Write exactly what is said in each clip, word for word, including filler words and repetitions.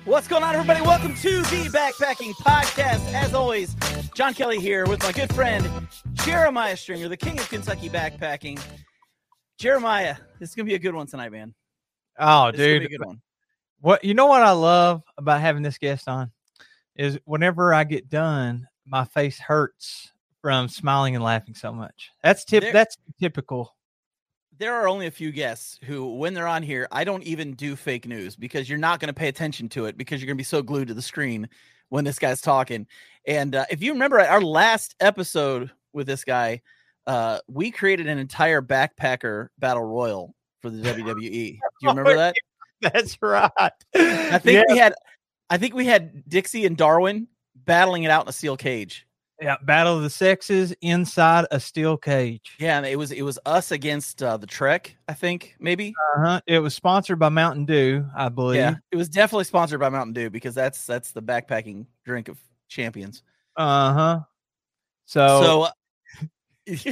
What's going on, everybody? Welcome to the Backpacking Podcast. As always, John Kelly here with my good friend, Jeremiah Stringer, the king of Kentucky backpacking. Jeremiah, this is going to be a good one tonight, man. Oh, this dude. Is be a good one. What, you know what I love about having this guest on is whenever I get done, my face hurts from smiling and laughing so much. That's tip. There- That's typical. There are only a few guests who, when they're on here, I don't even do fake news because you're not going to pay attention to it because you're going to be so glued to the screen when this guy's talking. And uh, if you remember our last episode with this guy, uh, we created an entire backpacker battle royal for the W W E. Do you remember Oh, that? That's right. I think Yeah. we had, I think we had Dixie and Darwin battling it out in a steel cage. Yeah, battle of the sexes inside a steel cage. Yeah, and it was it was us against uh, the Trek, I think, maybe. Uh-huh. It was sponsored by Mountain Dew, I believe. Yeah, it was definitely sponsored by Mountain Dew because that's that's the backpacking drink of champions. Uh-huh. So, So,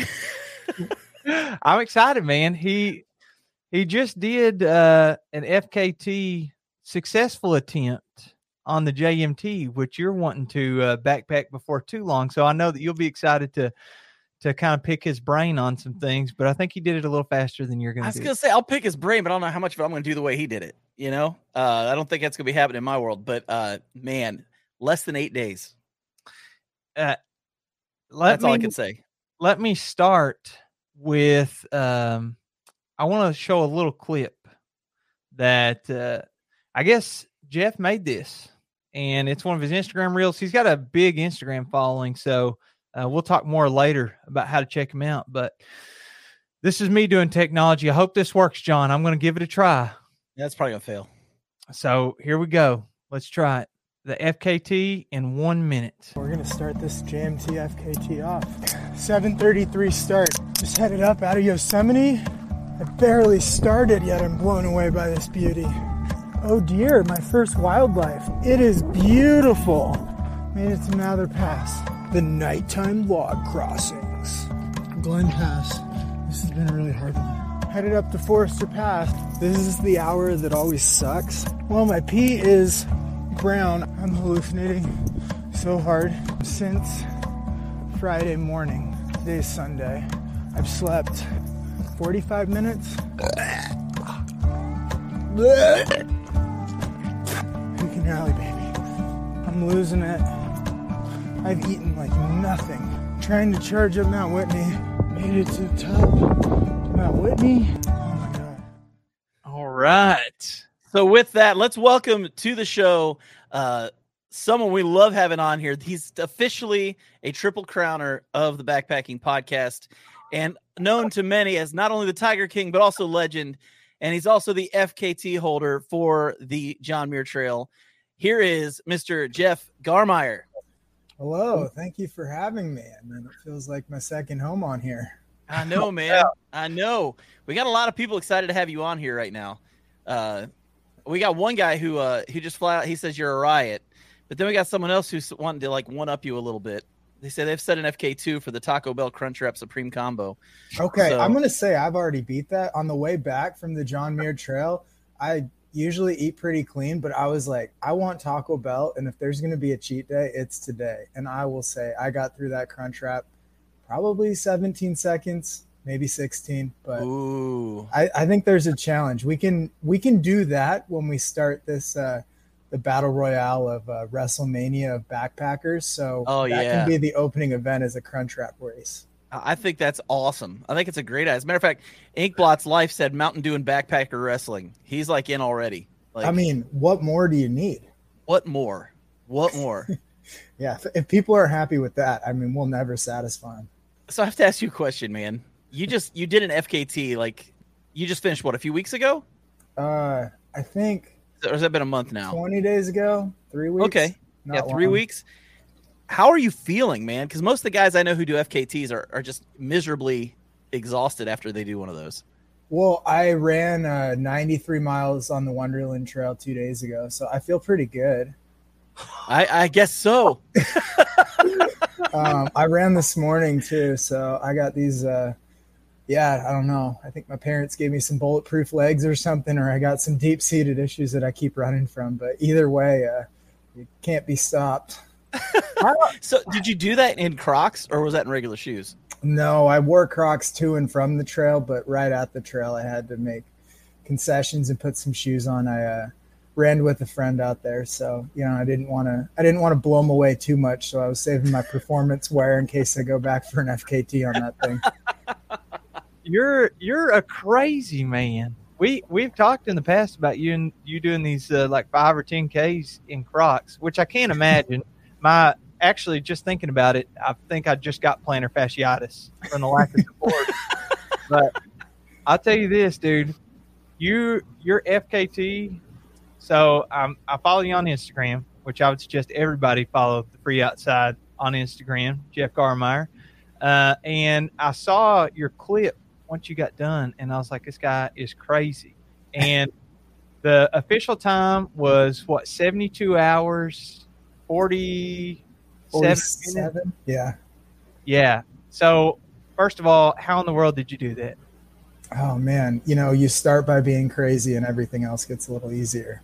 I'm excited, man. He he just did uh, an F K T successful attempt on the J M T, which you're wanting to uh, backpack before too long. So I know that you'll be excited to to kind of pick his brain on some things, but I think he did it a little faster than you're going I to was do. gonna say I'll pick his brain, but I don't know how much of it I'm gonna do the way he did it. You know, uh, I don't think that's gonna be happening in my world. But uh, man, less than eight days. Uh, let That's me, all I can say. Let me start with, um, I want to show a little clip that uh, I guess Jeff made this, and it's one of his Instagram reels. He's got a big Instagram following, so uh, we'll talk more later about how to check him out. But this is me doing technology. I hope this works, John. I'm going to give it a try. That's probably gonna fail. So here we go. Let's try it. The F K T in one minute. We're gonna start this J M T F K T off. seven thirty-three start. Just headed up out of Yosemite. I barely started yet. I'm blown away by this beauty. Oh dear, my first wildlife. It is beautiful. Made it to Mather Pass. The nighttime log crossings. Glen Pass. This has been a really hard one. Headed up to Forester Pass. This is the hour that always sucks. Well, my pee is brown. I'm hallucinating so hard. Since Friday morning, today's Sunday, I've slept forty-five minutes. You can rally, baby. I'm losing it. I've eaten like nothing. Trying to charge up Mount Whitney. Made it to the top of Mount Whitney. Oh my God. All right. So with that, let's welcome to the show uh, someone we love having on here. He's officially a triple crowner of the Backpacking Podcast and known to many as not only the Tiger King, but also legend. And he's also the F K T holder for the John Muir Trail. Here is Mister Jeff Garmire. Hello. Thank you for having me. I mean, it feels like my second home on here. I know, man. I know. We got a lot of people excited to have you on here right now. Uh, we got one guy who uh, who just flat out, he says you're a riot. But then we got someone else who's wanting to like one up you a little bit. They say they've set an F K two for the Taco Bell Crunchwrap Supreme Combo. Okay, So- I'm going to say I've already beat that. On the way back from the John Muir Trail, I usually eat pretty clean, but I was like, I want Taco Bell, and if there's going to be a cheat day, it's today. And I will say I got through that Crunchwrap probably seventeen seconds, maybe sixteen, but Ooh. I, I think there's a challenge. We can we can do that when we start this uh, the battle royale of uh, WrestleMania of backpackers. So Oh, that yeah. can be the opening event as a Crunchwrap race. I think that's awesome. I think it's a great idea. As a matter of fact, Inkblot's Life said Mountain Dew and Backpacker Wrestling. He's like in already. Like, I mean, what more do you need? what more? What more? Yeah, if, if people are happy with that, I mean, we'll never satisfy them. So I have to ask you a question, man. You just you did an F K T, like you just finished what, a few weeks ago? Uh, I think Or has that been a month now? twenty days ago, three weeks. Okay. Not Yeah, three long. weeks. How are you feeling, man? Because most of the guys I know who do F K Ts are, are just miserably exhausted after they do one of those. Well, I ran uh, ninety-three miles on the Wonderland Trail two days ago, so I feel pretty good. I, I guess so. um, I ran this morning too, so I got these uh, yeah, I don't know. I think my parents gave me some bulletproof legs or something, or I got some deep-seated issues that I keep running from. But either way, uh, you can't be stopped. So did you do that in Crocs or was that in regular shoes? No, I wore Crocs to and from the trail, but right at the trail, I had to make concessions and put some shoes on. I uh, ran with a friend out there, so you know I didn't want to. I didn't want to blow them away too much, so I was saving my performance wear in case I go back for an F K T on that thing. You're you're a crazy man. We we've talked in the past about you and you doing these uh, like five or ten Ks in Crocs, which I can't imagine. My actually just thinking about it, I think I just got plantar fasciitis from the lack of support. But I'll tell you this, dude, you your F K T. So um, I follow you on Instagram, which I would suggest everybody follow the Free Outside on Instagram, Jeff Garmire. Uh, and I saw your clip once you got done, and I was like, this guy is crazy. And the official time was what, seventy-two hours, forty-seven minutes? Yeah. Yeah. So first of all, how in the world did you do that? Oh man, you know, you start by being crazy and everything else gets a little easier.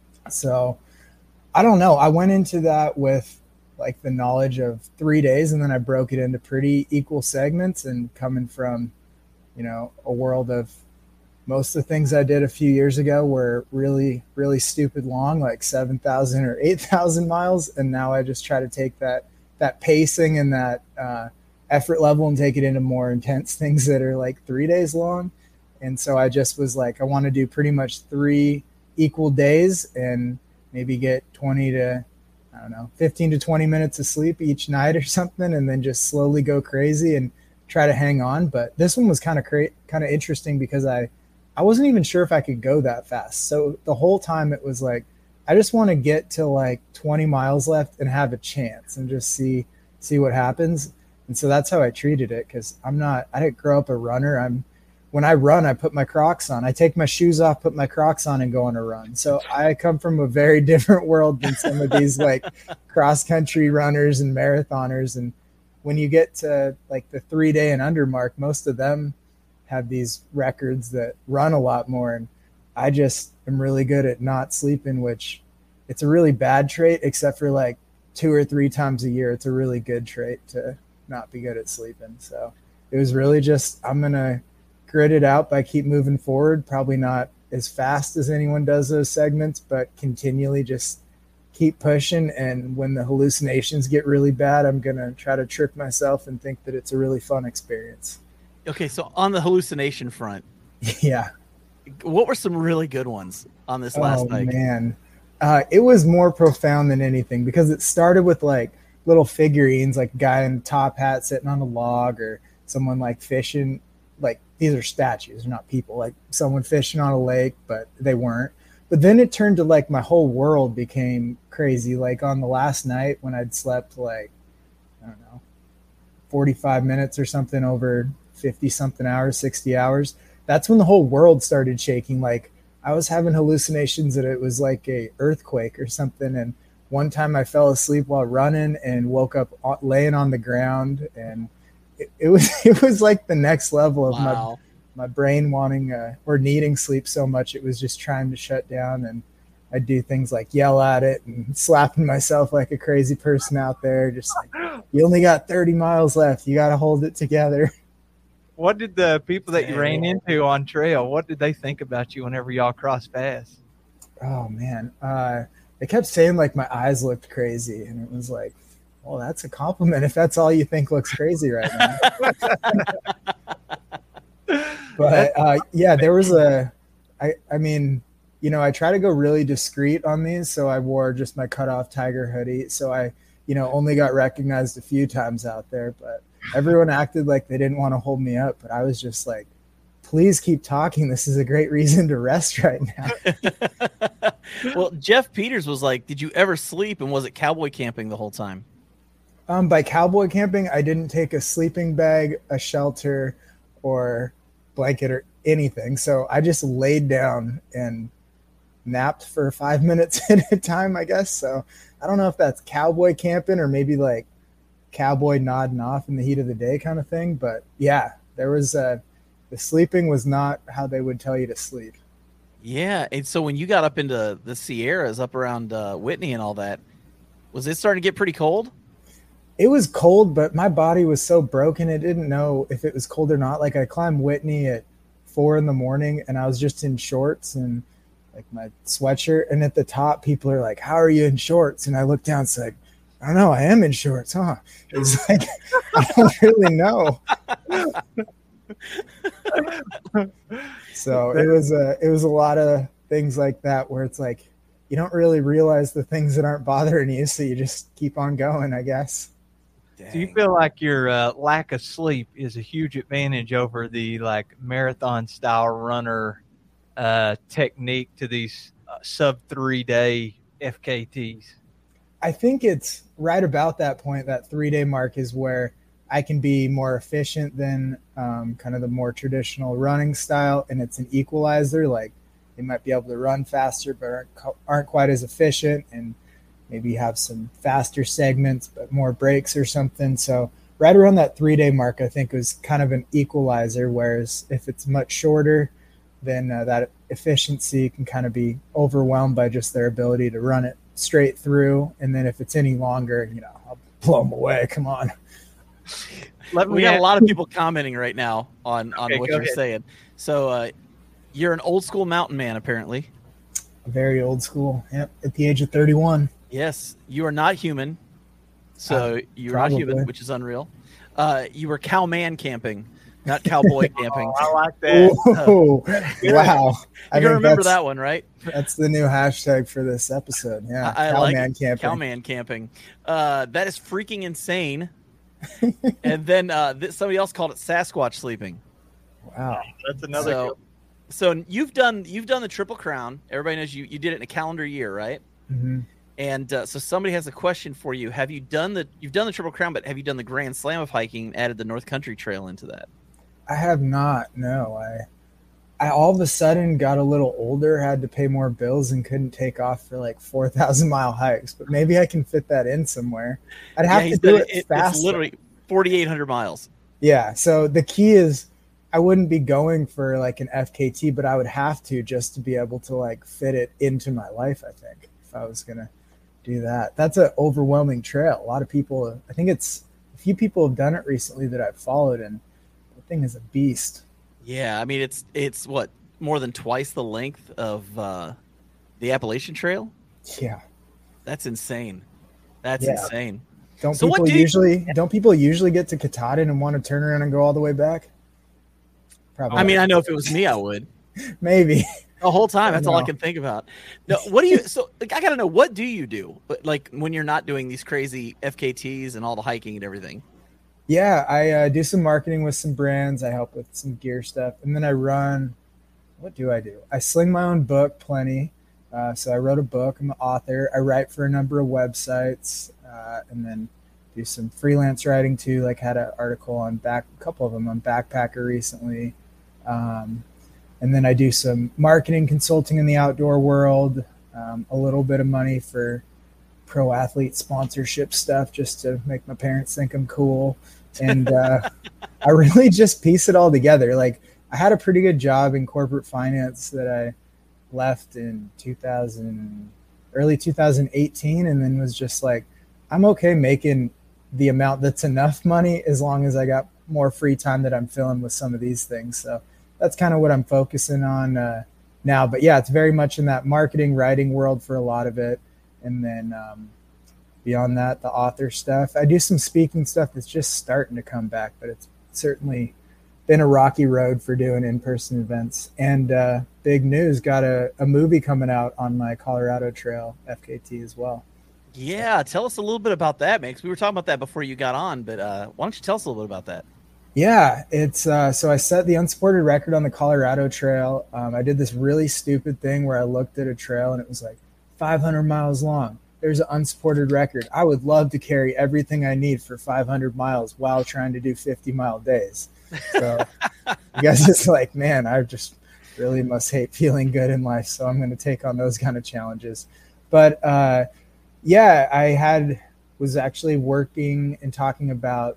So I don't know. I went into that with like the knowledge of three days and then I broke it into pretty equal segments, and coming from, you know, a world of most of the things I did a few years ago were really, really stupid long, like seven thousand or eight thousand miles. And now I just try to take that, that pacing and that uh, effort level and take it into more intense things that are like three days long. And so I just was like, I want to do pretty much three equal days and maybe get twenty to, I don't know, fifteen to twenty minutes of sleep each night or something, and then just slowly go crazy and try to hang on. But this one was kind of cra- kind of interesting because I, I wasn't even sure if I could go that fast. So the whole time it was like, I just want to get to like twenty miles left and have a chance and just see, see what happens. And so that's how I treated it. Cause I'm not, I didn't grow up a runner. I'm, when I run, I put my Crocs on. I take my shoes off, put my Crocs on, and go on a run. So I come from a very different world than some of these like cross-country runners and marathoners. And when you get to like the three-day and under mark, most of them have these records that run a lot more. And I just am really good at not sleeping, which it's a really bad trait, except for like two or three times a year. It's a really good trait to not be good at sleeping. So it was really just, I'm going to grit it out by keep moving forward, probably not as fast as anyone does those segments, but continually just keep pushing. And when the hallucinations get really bad, I'm going to try to trick myself and think that it's a really fun experience. Okay, so on the hallucination front, yeah, what were some really good ones on this last oh, night? Man, uh, it was more profound than anything because it started with like little figurines, like a guy in a top hat sitting on a log, or someone like fishing. Like these are statues, they're not people, like someone fishing on a lake, but they weren't. But then it turned to like my whole world became crazy. Like on the last night when I'd slept like, I don't know, forty-five minutes or something over fifty something hours, sixty hours. That's when the whole world started shaking. Like I was having hallucinations that it was like a earthquake or something. And one time I fell asleep while running and woke up laying on the ground, and it, it was it was like the next level of Wow. my my brain wanting uh, or needing sleep so much it was just trying to shut down. And I'd do things like yell at it and slapping myself like a crazy person out there, just like, you only got thirty miles left, you got to hold it together. What did the people that you ran into on trail, what did they think about you whenever y'all crossed paths? Oh man, uh, they kept saying like my eyes looked crazy, and it was like, well, that's a compliment if that's all you think looks crazy right now. But uh, yeah, there was a, I, I mean, you know, I try to go really discreet on these. So I wore just my cutoff tiger hoodie. So I, you know, only got recognized a few times out there, but everyone acted like they didn't want to hold me up. But I was just like, please keep talking. This is a great reason to rest right now. Well, Jeff Peters was like, did you ever sleep? And was it cowboy camping the whole time? Um, by cowboy camping, I didn't take a sleeping bag, a shelter, or blanket or anything. So I just laid down and napped for five minutes at a time, I guess. So I don't know if that's cowboy camping or maybe like cowboy nodding off in the heat of the day kind of thing. But yeah, there was a, the sleeping was not how they would tell you to sleep. Yeah, and so when you got up into the Sierras, up around uh, Whitney and all that, was it starting to get pretty cold? It was cold, but my body was so broken it didn't know if it was cold or not. Like I climbed Whitney at four in the morning, and I was just in shorts and like my sweatshirt. And at the top, people are like, "How are you in shorts?" And I look down, it's like, I don't know, I am in shorts, huh? It's like I don't really know. So it was a it was a lot of things like that where it's like you don't really realize the things that aren't bothering you, so you just keep on going, I guess. Dang. Do you feel like your uh, lack of sleep is a huge advantage over the like marathon style runner uh, technique to these uh, sub three day F K Ts? I think it's right about that point. That three day mark is where I can be more efficient than um, kind of the more traditional running style. And it's an equalizer. Like they might be able to run faster, but aren't, aren't quite as efficient, and maybe have some faster segments, but more breaks or something. So right around that three day mark, I think was kind of an equalizer. Whereas if it's much shorter, then uh, that efficiency can kind of be overwhelmed by just their ability to run it straight through. And then if it's any longer, you know, I'll blow them away. Come on. Let we got a lot of people commenting right now on, on okay, what you're ahead. saying. So uh, you're an old school mountain man, apparently. Very old school. Yep. At the age of thirty-one. Yes. You are not human. So uh, you're probably. not human, which is unreal. Uh, you were cowman camping, not cowboy camping. Oh, I like that. Oh, wow. I can remember that one, right? That's the new hashtag for this episode. Yeah. I, I like camping. Cowman camping. Uh, that is freaking insane. And then uh, th- somebody else called it Sasquatch sleeping. Wow, that's another. So, so you've done you've done the Triple Crown. Everybody knows you you did it in a calendar year, right? Mm-hmm. And uh, so somebody has a question for you. Have you done the you've done the Triple Crown, but have you done the Grand Slam of hiking? And added the North Country Trail into that? I have not. No, I. I all of a sudden got a little older, had to pay more bills, and couldn't take off for like four thousand mile hikes. But maybe I can fit that in somewhere. I'd have yeah, to do it, it fast. It's literally forty-eight hundred miles. Yeah. So the key is I wouldn't be going for like an F K T, but I would have to just to be able to like fit it into my life, I think, if I was going to do that. That's an overwhelming trail. A lot of people, I think it's a few people have done it recently that I've followed, and the thing is a beast. Yeah, I mean, it's it's what, more than twice the length of uh, the Appalachian Trail? Yeah. That's insane. That's yeah. insane. Don't so people do usually you... don't people usually get to Katahdin and want to turn around and go all the way back? Probably. I mean, I know if it was me, I would. Maybe. The whole time. That's all I can think about. No, what do you so like I gotta know, what do you do? Like when you're not doing these crazy F K Ts and all the hiking and everything? Yeah, I uh, do some marketing with some brands. I help with some gear stuff. And then I run, what do I do? I sling my own book plenty. Uh, so I wrote a book. I'm an author. I write for a number of websites uh, and then do some freelance writing too. Like had an article on back, a couple of them on Backpacker recently. Um, and then I do some marketing consulting in the outdoor world, um, a little bit of money for pro athlete sponsorship stuff just to make my parents think I'm cool. And uh, I really just piece it all together. Like I had a pretty good job in corporate finance that I left in two thousand, early two thousand eighteen, and then was just like, I'm okay making the amount that's enough money as long as I got more free time that I'm filling with some of these things. So that's kind of what I'm focusing on uh, now. But yeah, it's very much in that marketing, writing world for a lot of it. And then um, beyond that, the author stuff. I do some speaking stuff that's just starting to come back, but it's certainly been a rocky road for doing in-person events. And uh, big news, got a, a movie coming out on my Colorado Trail F K T as well. Yeah, tell us a little bit about that, Mix. We were talking about that before you got on, but uh, why don't you tell us a little bit about that? Yeah, it's uh, so I set the unsupported record on the Colorado Trail. Um, I did this really stupid thing where I looked at a trail and it was like five hundred miles long. There's an unsupported record. I would love to carry everything I need for five hundred miles while trying to do fifty mile days. So I guess it's like, man, I just really must hate feeling good in life. So I'm going to take on those kind of challenges. But uh, yeah, I had was actually working and talking about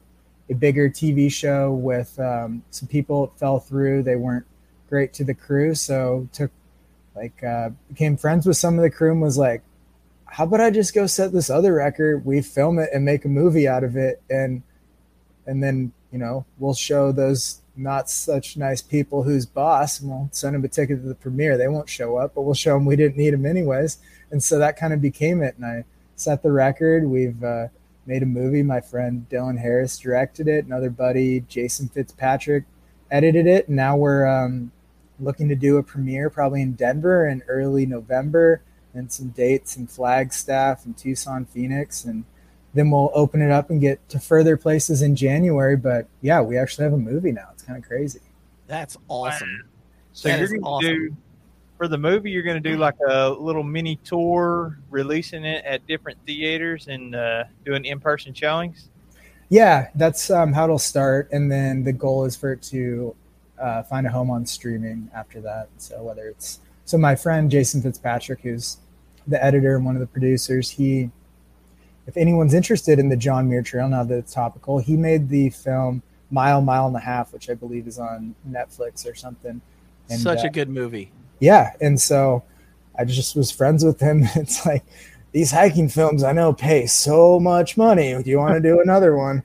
a bigger T V show with um, some people that fell through. They weren't great to the crew, so took like uh, became friends with some of the crew and was like, how about I just go set this other record? We film it and make a movie out of it, and and then you know we'll show those not such nice people who's boss, and we'll send them a ticket to the premiere. They won't show up, but we'll show them we didn't need them anyways. And so that kind of became it. And I set the record. We've uh, made a movie. My friend Dylan Harris directed it. Another buddy, Jason Fitzpatrick, edited it. And now we're um, looking to do a premiere probably in Denver in early November, and some dates in Flagstaff and Tucson, Phoenix. And then we'll open it up and get to further places in January. But yeah, we actually have a movie now. It's kind of crazy. That's awesome. Wow. So that you're is going to awesome. do, for the movie, you're going to do like a little mini tour, releasing it at different theaters and uh, doing in-person showings? Yeah, that's um, how it'll start. And then the goal is for it to uh, find a home on streaming after that. So whether it's, so my friend Jason Fitzpatrick, who's the editor and one of the producers, he, if anyone's interested in the John Muir Trail, now that it's topical, he made the film Mile, Mile and a Half, which I believe is on Netflix or something. And, Such uh, a good movie. Yeah. And so I just was friends with him. It's like, these hiking films I know pay so much money. Do you want to do another one?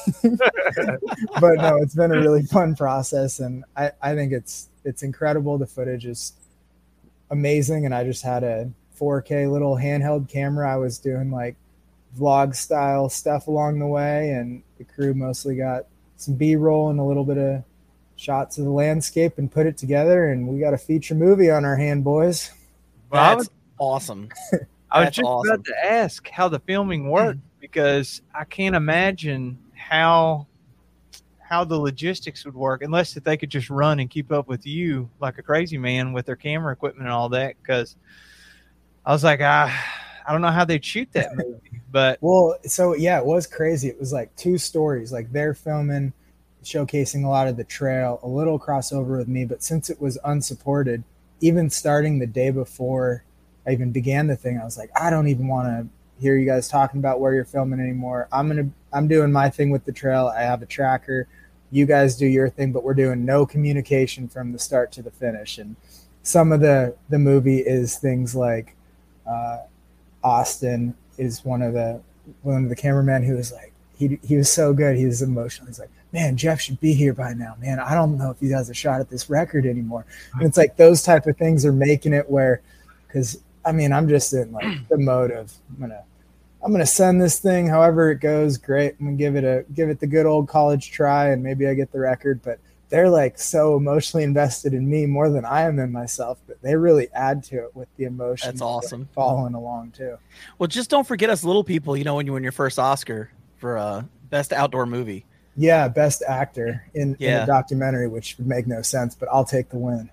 But no, it's been a really fun process. And I, I think it's, it's incredible. The footage is amazing. And I just had a four K little handheld camera. I was doing like vlog style stuff along the way, and the crew mostly got some B-roll and a little bit of shots of the landscape and put it together, and we got a feature movie on our hand, boys. Well, I That's was, awesome. I was That's just awesome. about to ask how the filming worked, because I can't imagine how how the logistics would work unless that they could just run and keep up with you like a crazy man with their camera equipment and all that. Because I was like, I, I don't know how they'd shoot that movie, but Well, so yeah, it was crazy. It was like two stories. Like they're filming, showcasing a lot of the trail, a little crossover with me. But since it was unsupported, even starting the day before I even began the thing, I was like, I don't even want to hear you guys talking about where you're filming anymore. I'm gonna, I'm doing my thing with the trail. I have a tracker. You guys do your thing, but we're doing no communication from the start to the finish. And some of the the movie is things like uh, Austin is one of the one of the cameramen who was like, he he was so good. He was emotional. He's like, man, Jeff should be here by now, man. I don't know if he has a shot at this record anymore. And it's like those type of things are making it where, because I mean, I'm just in like the mode of I'm gonna I'm gonna send this thing however it goes. Great, I'm gonna give it a give it the good old college try, and maybe I get the record. But they're like so emotionally invested in me more than I am in myself, but they really add to it with the emotion. That's awesome. Following along too. Well, just don't forget us little people, you know, when you win your first Oscar for uh, best outdoor movie. Yeah, best actor in, Yeah. in a documentary, which would make no sense, but I'll take the win.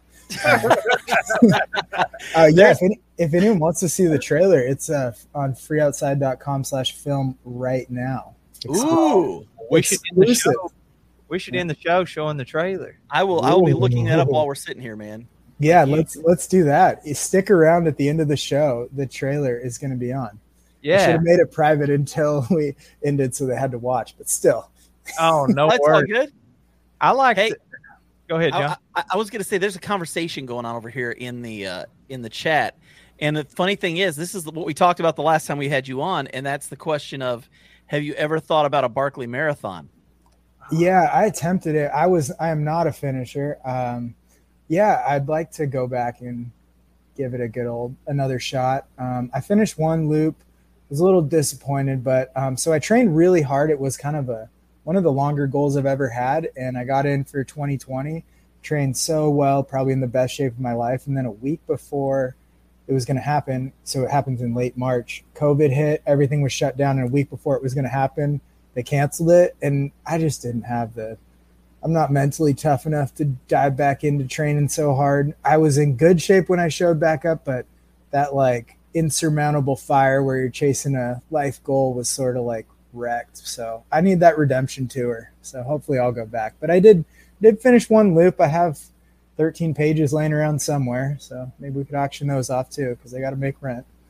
uh, yeah, if, any, if anyone wants to see the trailer, it's uh, on freeoutside.com slash film right now. Ooh, we should end the Exclusive. show. We should end the show showing the trailer. I will. I will be Ooh. looking that up while we're sitting here, man. Yeah, Thank you. let's let's do that. You stick around at the end of the show. The trailer is going to be on. I should Yeah. have made it private until we ended, so they had to watch. But still, Oh no That's all worries. good. I like. Hey, the- Go ahead, John. I, I, I was going to say there's a conversation going on over here in the uh, in the chat, and the funny thing is, this is what we talked about the last time we had you on, and that's the question of, have you ever thought about a Barkley Marathon? yeah, I attempted it. I was I am not a finisher. Um, yeah, I'd like to go back and give it a good old another shot. Um, I finished one loop. Was a little disappointed, but um, so I trained really hard. It was kind of a one of the longer goals I've ever had, and I got in for twenty twenty. Trained so well, probably in the best shape of my life. And then a week before it was going to happen, so it happens in late March, COVID hit, everything was shut down. And a week before it was going to happen, they canceled it. And I just didn't have the, I'm not mentally tough enough to dive back into training so hard. I was in good shape when I showed back up, but that like insurmountable fire where you're chasing a life goal was sort of like wrecked. So I need that redemption tour. So hopefully I'll go back. But I did did finish one loop. I have thirteen pages laying around somewhere. So maybe we could auction those off too, because I got to make rent.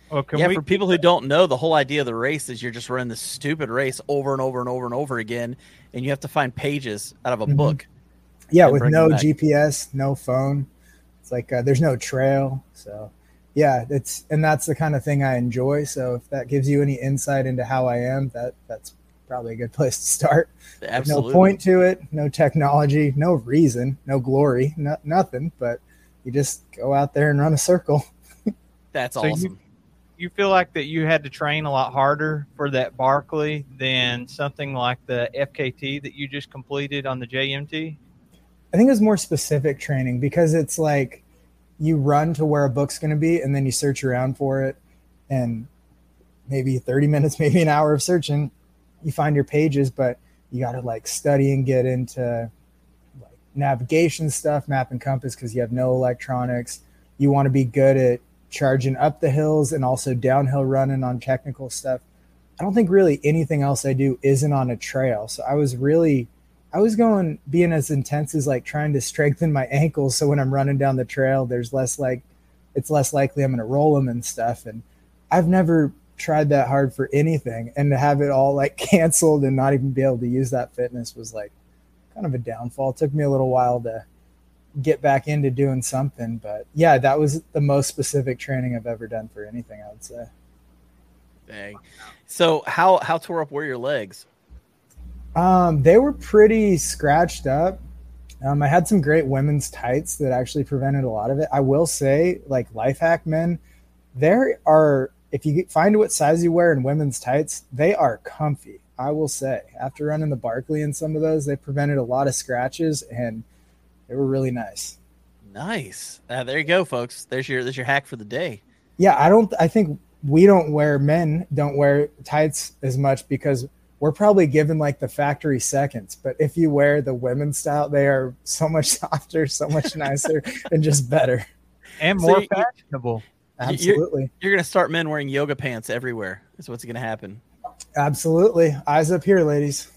Well, can yeah, we for people who don't know, the whole idea of the race is you're just running this stupid race over and over and over and over again, and you have to find pages out of a Mhm. book. Yeah, and with bring them no back. G P S, no phone. It's like uh, there's no trail. So yeah, it's and that's the kind of thing I enjoy. So if that gives you any insight into how I am, that that's probably a good place to start. There's Absolutely. no point to it, no technology, no reason, no glory, no, nothing. But you just go out there and run a circle. That's So you- awesome. you feel like that you had to train a lot harder for that Barkley than something like the F K T that you just completed on the J M T? I think it's more specific training because it's like you run to where a book's going to be and then you search around for it, and maybe thirty minutes, maybe an hour of searching, you find your pages, but you got to like study and get into like navigation stuff, map and compass, because you have no electronics. You want to be good at charging up the hills and also downhill running on technical stuff. I don't think really anything else I do isn't on a trail. So I was really I was going being as intense as like trying to strengthen my ankles. So when I'm running down the trail, there's less like, it's less likely I'm going to roll them and stuff. And I've never tried that hard for anything. And to have it all like canceled and not even be able to use that fitness was like kind of a downfall. It took me a little while to get back into doing something, but yeah, that was the most specific training I've ever done for anything, I would say. Dang. So how, how tore up were your legs? Um, they were pretty scratched up. Um, I had some great women's tights that actually prevented a lot of it. I will say, like Life Hack men, there are, if you find what size you wear in women's tights, they are comfy. I will say, after running the Barkley and some of those, they prevented a lot of scratches and they were really nice. Nice. Uh, there you go, folks. There's your, there's your hack for the day. Yeah. I don't, I think we don't wear, men don't wear tights as much because we're probably given like the factory seconds, but if you wear the women's style, they are so much softer, so much nicer, and just better. And So more you- fashionable. Absolutely. You're going to start men wearing yoga pants everywhere. That's what's going to happen. Absolutely. Eyes up here, ladies.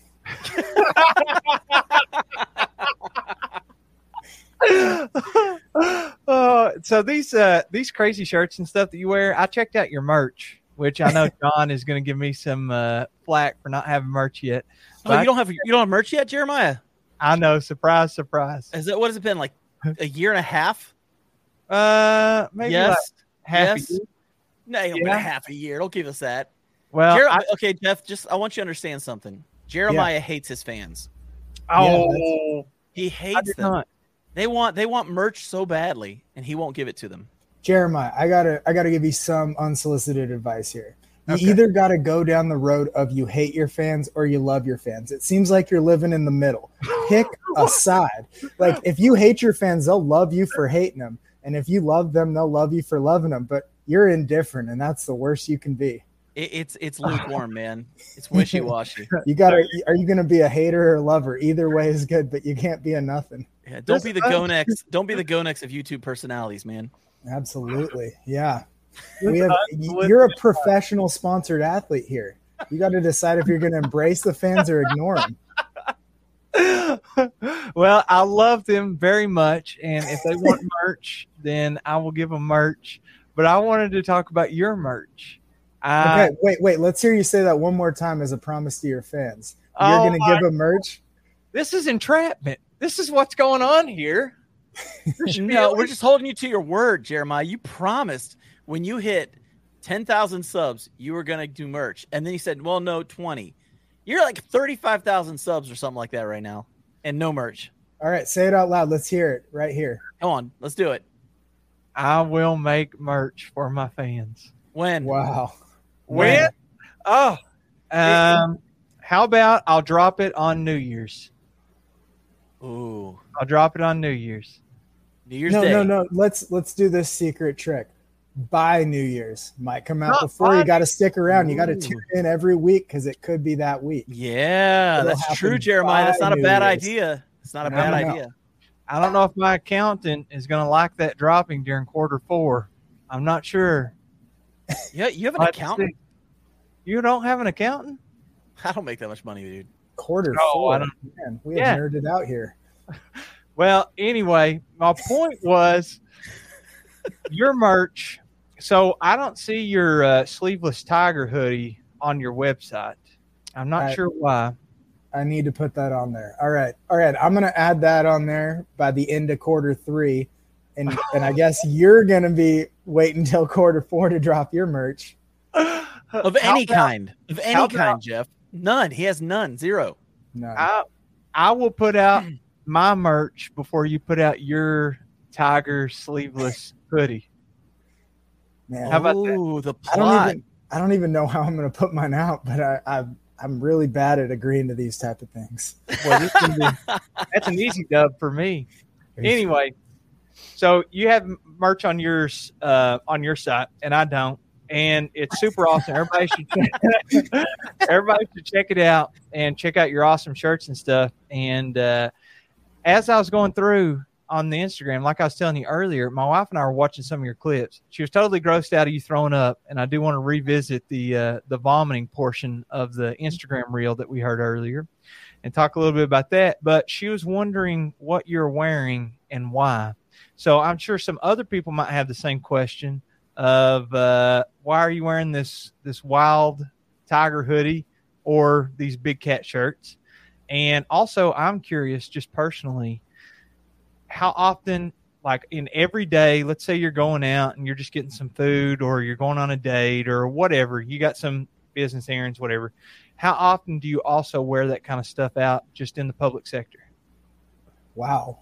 uh, so these uh, these crazy shirts and stuff that you wear, I checked out your merch, which I know John is going to give me some uh, flack for not having merch yet. Oh, But you don't have, you don't have merch yet, Jeremiah? I know, surprise, surprise. Is it, what has it been, like a year and a half? Uh, maybe yes. like half yes. a year. No, it don't Yeah. been a half a year. Don't give us that. Well, Jer- I, okay, Jeff, just I want you to understand something. Jeremiah hates his fans. oh, He I hates did them. not. They want they want merch so badly, and he won't give it to them. Jeremiah, I gotta I gotta give you some unsolicited advice here. You Okay. either gotta go down the road of you hate your fans or you love your fans. It seems like you're living in the middle. Pick a side. Like if you hate your fans, they'll love you for hating them. And if you love them, they'll love you for loving them. But you're indifferent, and that's the worst you can be. It, it's it's lukewarm, man. It's wishy washy. You gotta are you gonna be a hater or a lover? Either way is good, but you can't be a nothing. Yeah, don't This- be the Gonex. Don't be the Gonex of YouTube personalities, man. Absolutely. Yeah. This We have unsolicited you're a professional sponsored athlete here. You got to decide if you're going to embrace the fans or ignore them. Well, I love them very much, and if they want merch, then I will give them merch. But I wanted to talk about your merch. I, Okay, wait, wait. Let's hear you say that one more time as a promise to your fans. You're Oh going to my- give them merch? This is entrapment. This is what's going on here. No, we're just holding you to your word, Jeremiah. You promised when you hit ten thousand subs, you were gonna do merch, and then you said, "Well, no, twenty." You're like thirty-five thousand subs or something like that right now, and no merch. All right, say it out loud. Let's hear it right here. Come on, let's do it. I will make merch for my fans. When? Wow. When? Oh, um, how about I'll drop it on New Year's? Ooh, I'll drop it on New Year's. New Year's No, Day. no, no. Let's let's do this secret trick. By New Year's. Might come out Not before. by You got to stick around. You got to Ooh. tune in every week because it could be that week. Yeah, It'll that's true, happen Jeremiah. That's by not a New bad Year's. idea. It's not a No, bad no, no. idea. I don't know if my accountant is going to like that dropping during quarter four. I'm not sure. Yeah, you have an Let's accountant. see. You don't have an accountant? I don't make that much money, dude. Quarter No, four. I don't- Man, we Yeah. have nerded out here. Well, anyway, my point was your merch. So I don't see your uh, sleeveless tiger hoodie on your website. I'm not I, sure why. I need to put that on there. All right. All right. I'm going to add that on there by the end of quarter three. And and I guess you're going to be waiting until quarter four to drop your merch. Of any about, kind. Of any how kind, about, Jeff. None. He has none. Zero. No. I, I will put out my merch before you put out your tiger sleeveless hoodie. Man, How about Ooh, the I don't plot. even I don't even know how I'm going to put mine out, but I, I I'm really bad at agreeing to these type of things. Well, this can be, that's an easy dub for me. Anyway, so you have merch on yours uh, on your site, and I don't, and it's super awesome. Everybody should check, everybody should check it out and check out your awesome shirts and stuff. And uh, as I was going through on the Instagram, like I was telling you earlier, my wife and I were watching some of your clips. She was totally grossed out of you throwing up, and I do want to revisit the uh, the vomiting portion of the Instagram reel that we heard earlier and talk a little bit about that. But she was wondering what you're wearing and why. So I'm sure some other people might have the same question of uh, why are you wearing this this wild tiger hoodie or these big cat shirts? And also, I'm curious, just personally, how often, like in every day, let's say you're going out and you're just getting some food or you're going on a date or whatever, you got some business errands, whatever. How often do you also wear that kind of stuff out just in the public sector? Wow.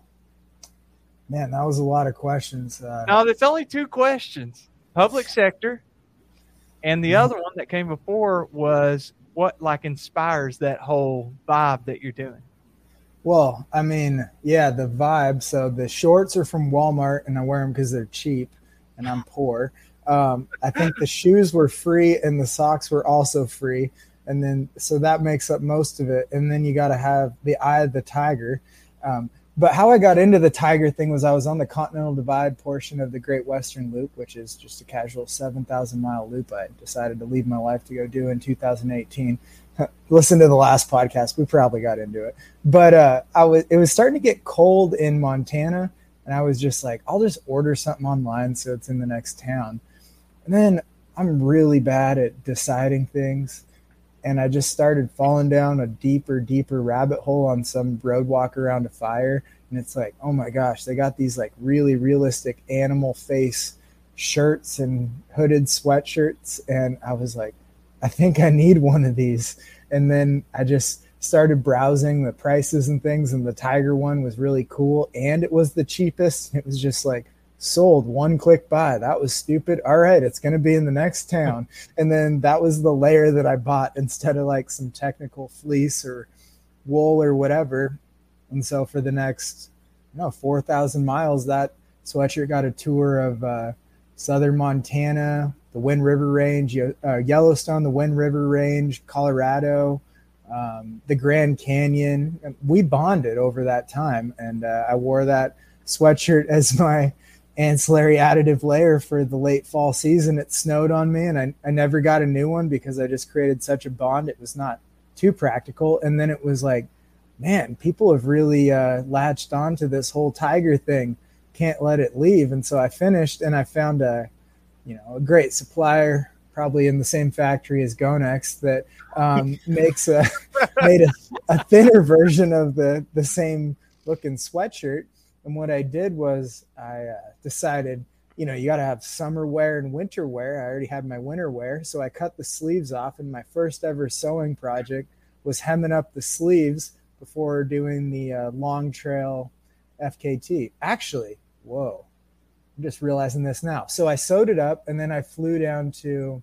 Man, that was a lot of questions. Uh, No, there's only two questions. Public sector. And the Mhm. other one that came before was what like inspires that whole vibe that you're doing. Well, I mean, yeah, the vibe. So the shorts are from Walmart, and I wear them because they're cheap, and I'm poor. Um, I think the shoes were free, and the socks were also free, and then so that makes up most of it. And then you got to have the eye of the tiger. Um, but how I got into the tiger thing was I was on the Continental Divide portion of the Great Western Loop, which is just a casual seven thousand mile loop I decided to leave my life to go do in two thousand eighteen. Listen to the last podcast. We probably got into it, but uh, I was, it was starting to get cold in Montana, and I was just like, I'll just order something online so it's in the next town. And then I'm really bad at deciding things, and I just started falling down a deeper, deeper rabbit hole on some road walk around a fire. And it's like, oh my gosh, they got these like really realistic animal face shirts and hooded sweatshirts. And I was like, I think I need one of these. And then I just started browsing the prices and things, and the tiger one was really cool, and it was the cheapest. It was just like sold, one click buy. That was stupid. All right, it's going to be in the next town. And then that was the layer that I bought instead of like some technical fleece or wool or whatever. And so for the next, you know, four thousand miles, that sweatshirt got a tour of uh, southern Montana, the Wind River Range, uh, Yellowstone, the Wind River Range, Colorado, um, the Grand Canyon. We bonded over that time, and uh, I wore that sweatshirt as my ancillary additive layer for the late fall season. It snowed on me, and I, I never got a new one because I just created such a bond. It was not too practical. And then it was like, man, people have really uh, latched on to this whole tiger thing. Can't let it leave. And so I finished, and I found a, you know, a great supplier, probably in the same factory as Gonex, that um, makes a made a, a thinner version of the the same looking sweatshirt. And what I did was I uh, decided, you know, you got to have summer wear and winter wear. I already had my winter wear, so I cut the sleeves off. And my first ever sewing project was hemming up the sleeves before doing the uh, Long Trail F K T. Actually, whoa. I'm just realizing this now. So I sewed it up, and then I flew down to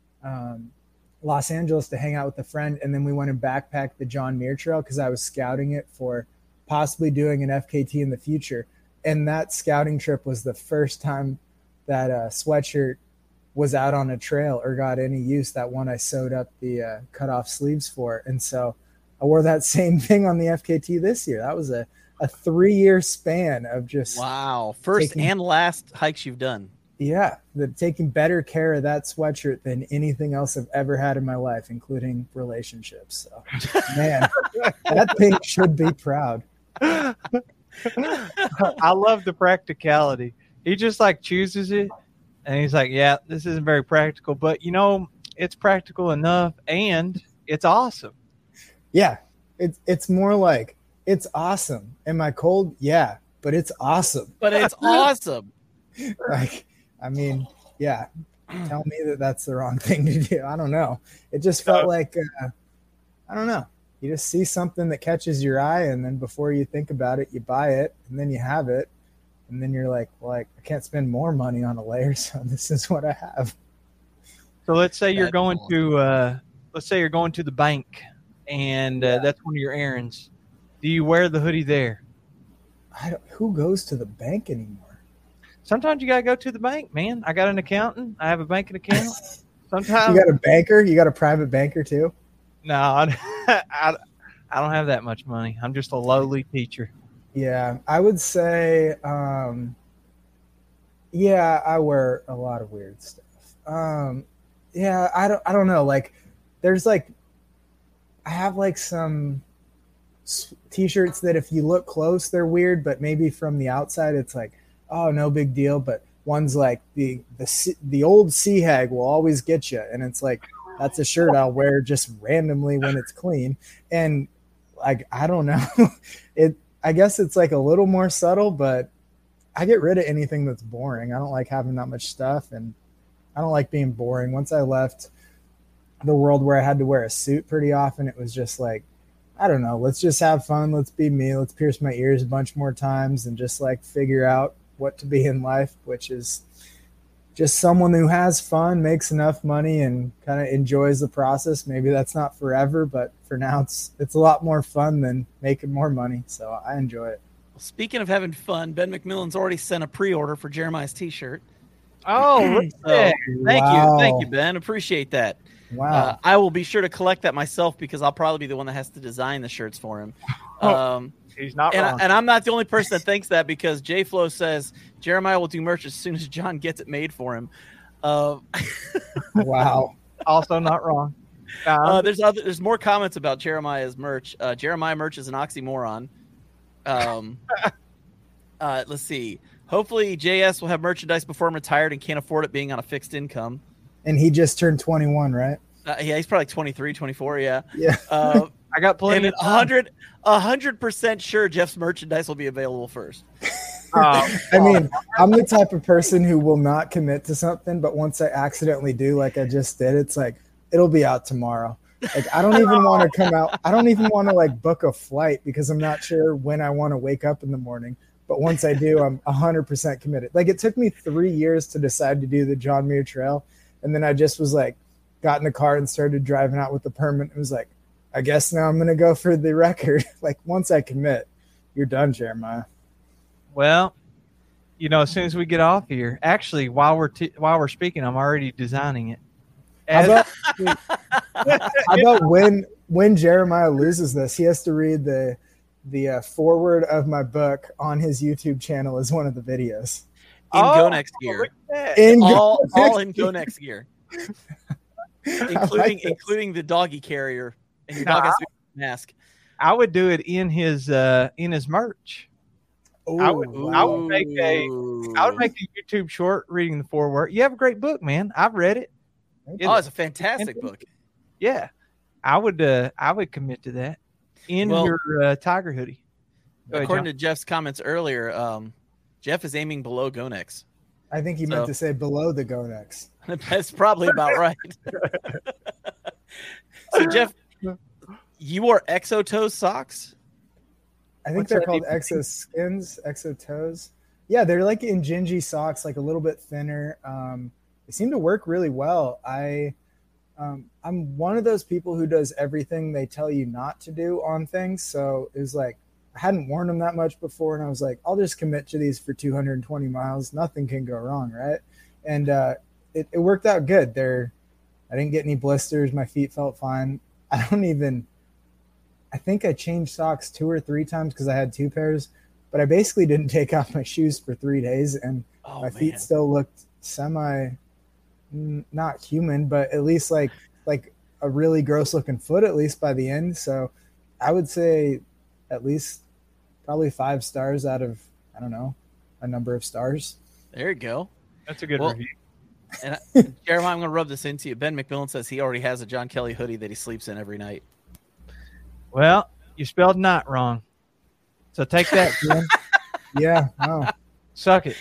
um, Los Angeles to hang out with a friend, and then we went and backpacked the John Muir Trail because I was scouting it for possibly doing an F K T in the future. And that scouting trip was the first time that uh, sweatshirt was out on a trail or got any use, that one I sewed up the uh, cut off sleeves for. And so I wore that same thing on the F K T this year. That was a a three-year span of just wow, first taking, and last hikes you've done. Yeah, the, taking better care of that sweatshirt than anything else I've ever had in my life, including relationships. So, man, that thing should be proud. I love the practicality. He just like chooses it And he's like, yeah, this isn't very practical, but you know, it's practical enough and it's awesome. Yeah. It's, it's more like, it's awesome. Am I cold? Yeah, but it's awesome. But it's awesome. Like, I mean, yeah, tell me that that's the wrong thing to do. I don't know. It just felt like, uh, I don't know. You just see something that catches your eye, and then before you think about it, you buy it, and then you have it. And then you're like, well, I, I can't spend more money on a layer, so this is what I have. So let's say you're That's going awesome. to, uh, let's say you're going to the bank, and uh, Yeah. that's one of your errands. Do you wear the hoodie there? I don't, who goes to the bank anymore? Sometimes you gotta go to the bank, man. I got an accountant. I have a banking account. Sometimes You got a banker? You got a private banker too? no, I, I, I don't have that much money. I'm just a lowly teacher. Yeah, I would say, um, yeah, I wear a lot of weird stuff. Um, yeah, I don't, I don't know. Like, there's like, I have like some s- t-shirts that if you look close, they're weird, but maybe from the outside, it's like, oh, no big deal. But one's like the the C- the old Sea Hag will always get you, and it's like that's a shirt I'll wear just randomly when it's clean, and like I don't know, it. I guess it's like a little more subtle, but I get rid of anything that's boring. I don't like having that much stuff, and I don't like being boring. Once I left the world where I had to wear a suit pretty often, it was just like, I don't know, let's just have fun. Let's be me. Let's pierce my ears a bunch more times and just like figure out what to be in life, which is just someone who has fun, makes enough money, and kind of enjoys the process. Maybe that's not forever, but for now it's it's a lot more fun than making more money. So I enjoy it. Well, speaking of having fun, Ben McMillan's already sent a pre-order for Jeremiah's T-shirt. Oh, So thank Wow. you, thank you, Ben. Appreciate that. Wow. Uh, I will be sure to collect that myself because I'll probably be the one that has to design the shirts for him. Oh. Um, he's not and, I, wrong. and I'm not the only person that thinks that because J Flo says Jeremiah will do merch as soon as John gets it made for him. Uh, Wow. Also not wrong. Um, uh, there's other, there's more comments about Jeremiah's merch. Uh, Jeremiah merch is an oxymoron. Um, uh, let's see. Hopefully J S will have merchandise before I'm retired and can't afford it being on a fixed income. And he just turned twenty-one, right? Uh, yeah, he's probably like twenty-three, twenty-four. Yeah. Yeah. Uh, I got plenty and of a hundred, a hundred percent sure Jeff's merchandise will be available first. uh, I mean, I'm the type of person who will not commit to something, but once I accidentally do, like I just did, it's like, it'll be out tomorrow. Like, I don't even want to come out. I don't even want to like book a flight because I'm not sure when I want to wake up in the morning. But once I do, I'm one hundred percent committed. Like, it took me three years to decide to do the John Muir Trail. And then I just was like, got in the car and started driving out with the permit. It was like, I guess now I'm going to go for the record. Like, once I commit, you're done, Jeremiah. well, you know, as soon as we get off here, actually, while we're t- while we're speaking, I'm already designing it. How As- about, how about when when Jeremiah loses this, he has to read the the uh, foreword of my book on his YouTube channel as one of the videos. In Oh, Go Next gear. look at that. In all, Go all Next in Go gear. Next gear, I including like this. including the doggy carrier. And your dog has to be mask. I would do it in his uh, in his merch. I would- Ooh, I wow. would make a- I would make a YouTube short reading the foreword. You have a great book, man. I've read it. Oh, it's a fantastic book. Yeah, I would. Uh, I would commit to that in Well- your uh, tiger hoodie. Go ahead, According John. to Jeff's comments earlier, um, Jeff is aiming below Gonex. I think he So- meant to say below the Gonex. That's probably about right. So, Jeff, you wore Exotoes socks? I think What's they're that called even Exo Skins, Exo Toes. Yeah, they're like Injinji socks, like a little bit thinner. Um, they seem to work really well. I, um, I'm one of those people who does everything they tell you not to do on things. So it was like I hadn't worn them that much before, and I was like, I'll just commit to these for two hundred twenty miles. Nothing can go wrong, right? And uh, it, it worked out good. They're, I didn't get any blisters. My feet felt fine. I don't even. I think I changed socks two or three times because I had two pairs, but I basically didn't take off my shoes for three days, and Oh, my man. feet still looked semi, mm, not human, but at least like like a really gross looking foot at least by the end. So I would say at least probably five stars out of I don't know a number of stars. There you go. That's a good Well, review. And I, Jeremiah, I'm going to rub this into you. Ben McMillan says he already has a John Kelly hoodie that he sleeps in every night. Well, you spelled not wrong. So take that, Ben. Yeah. Oh. Suck it.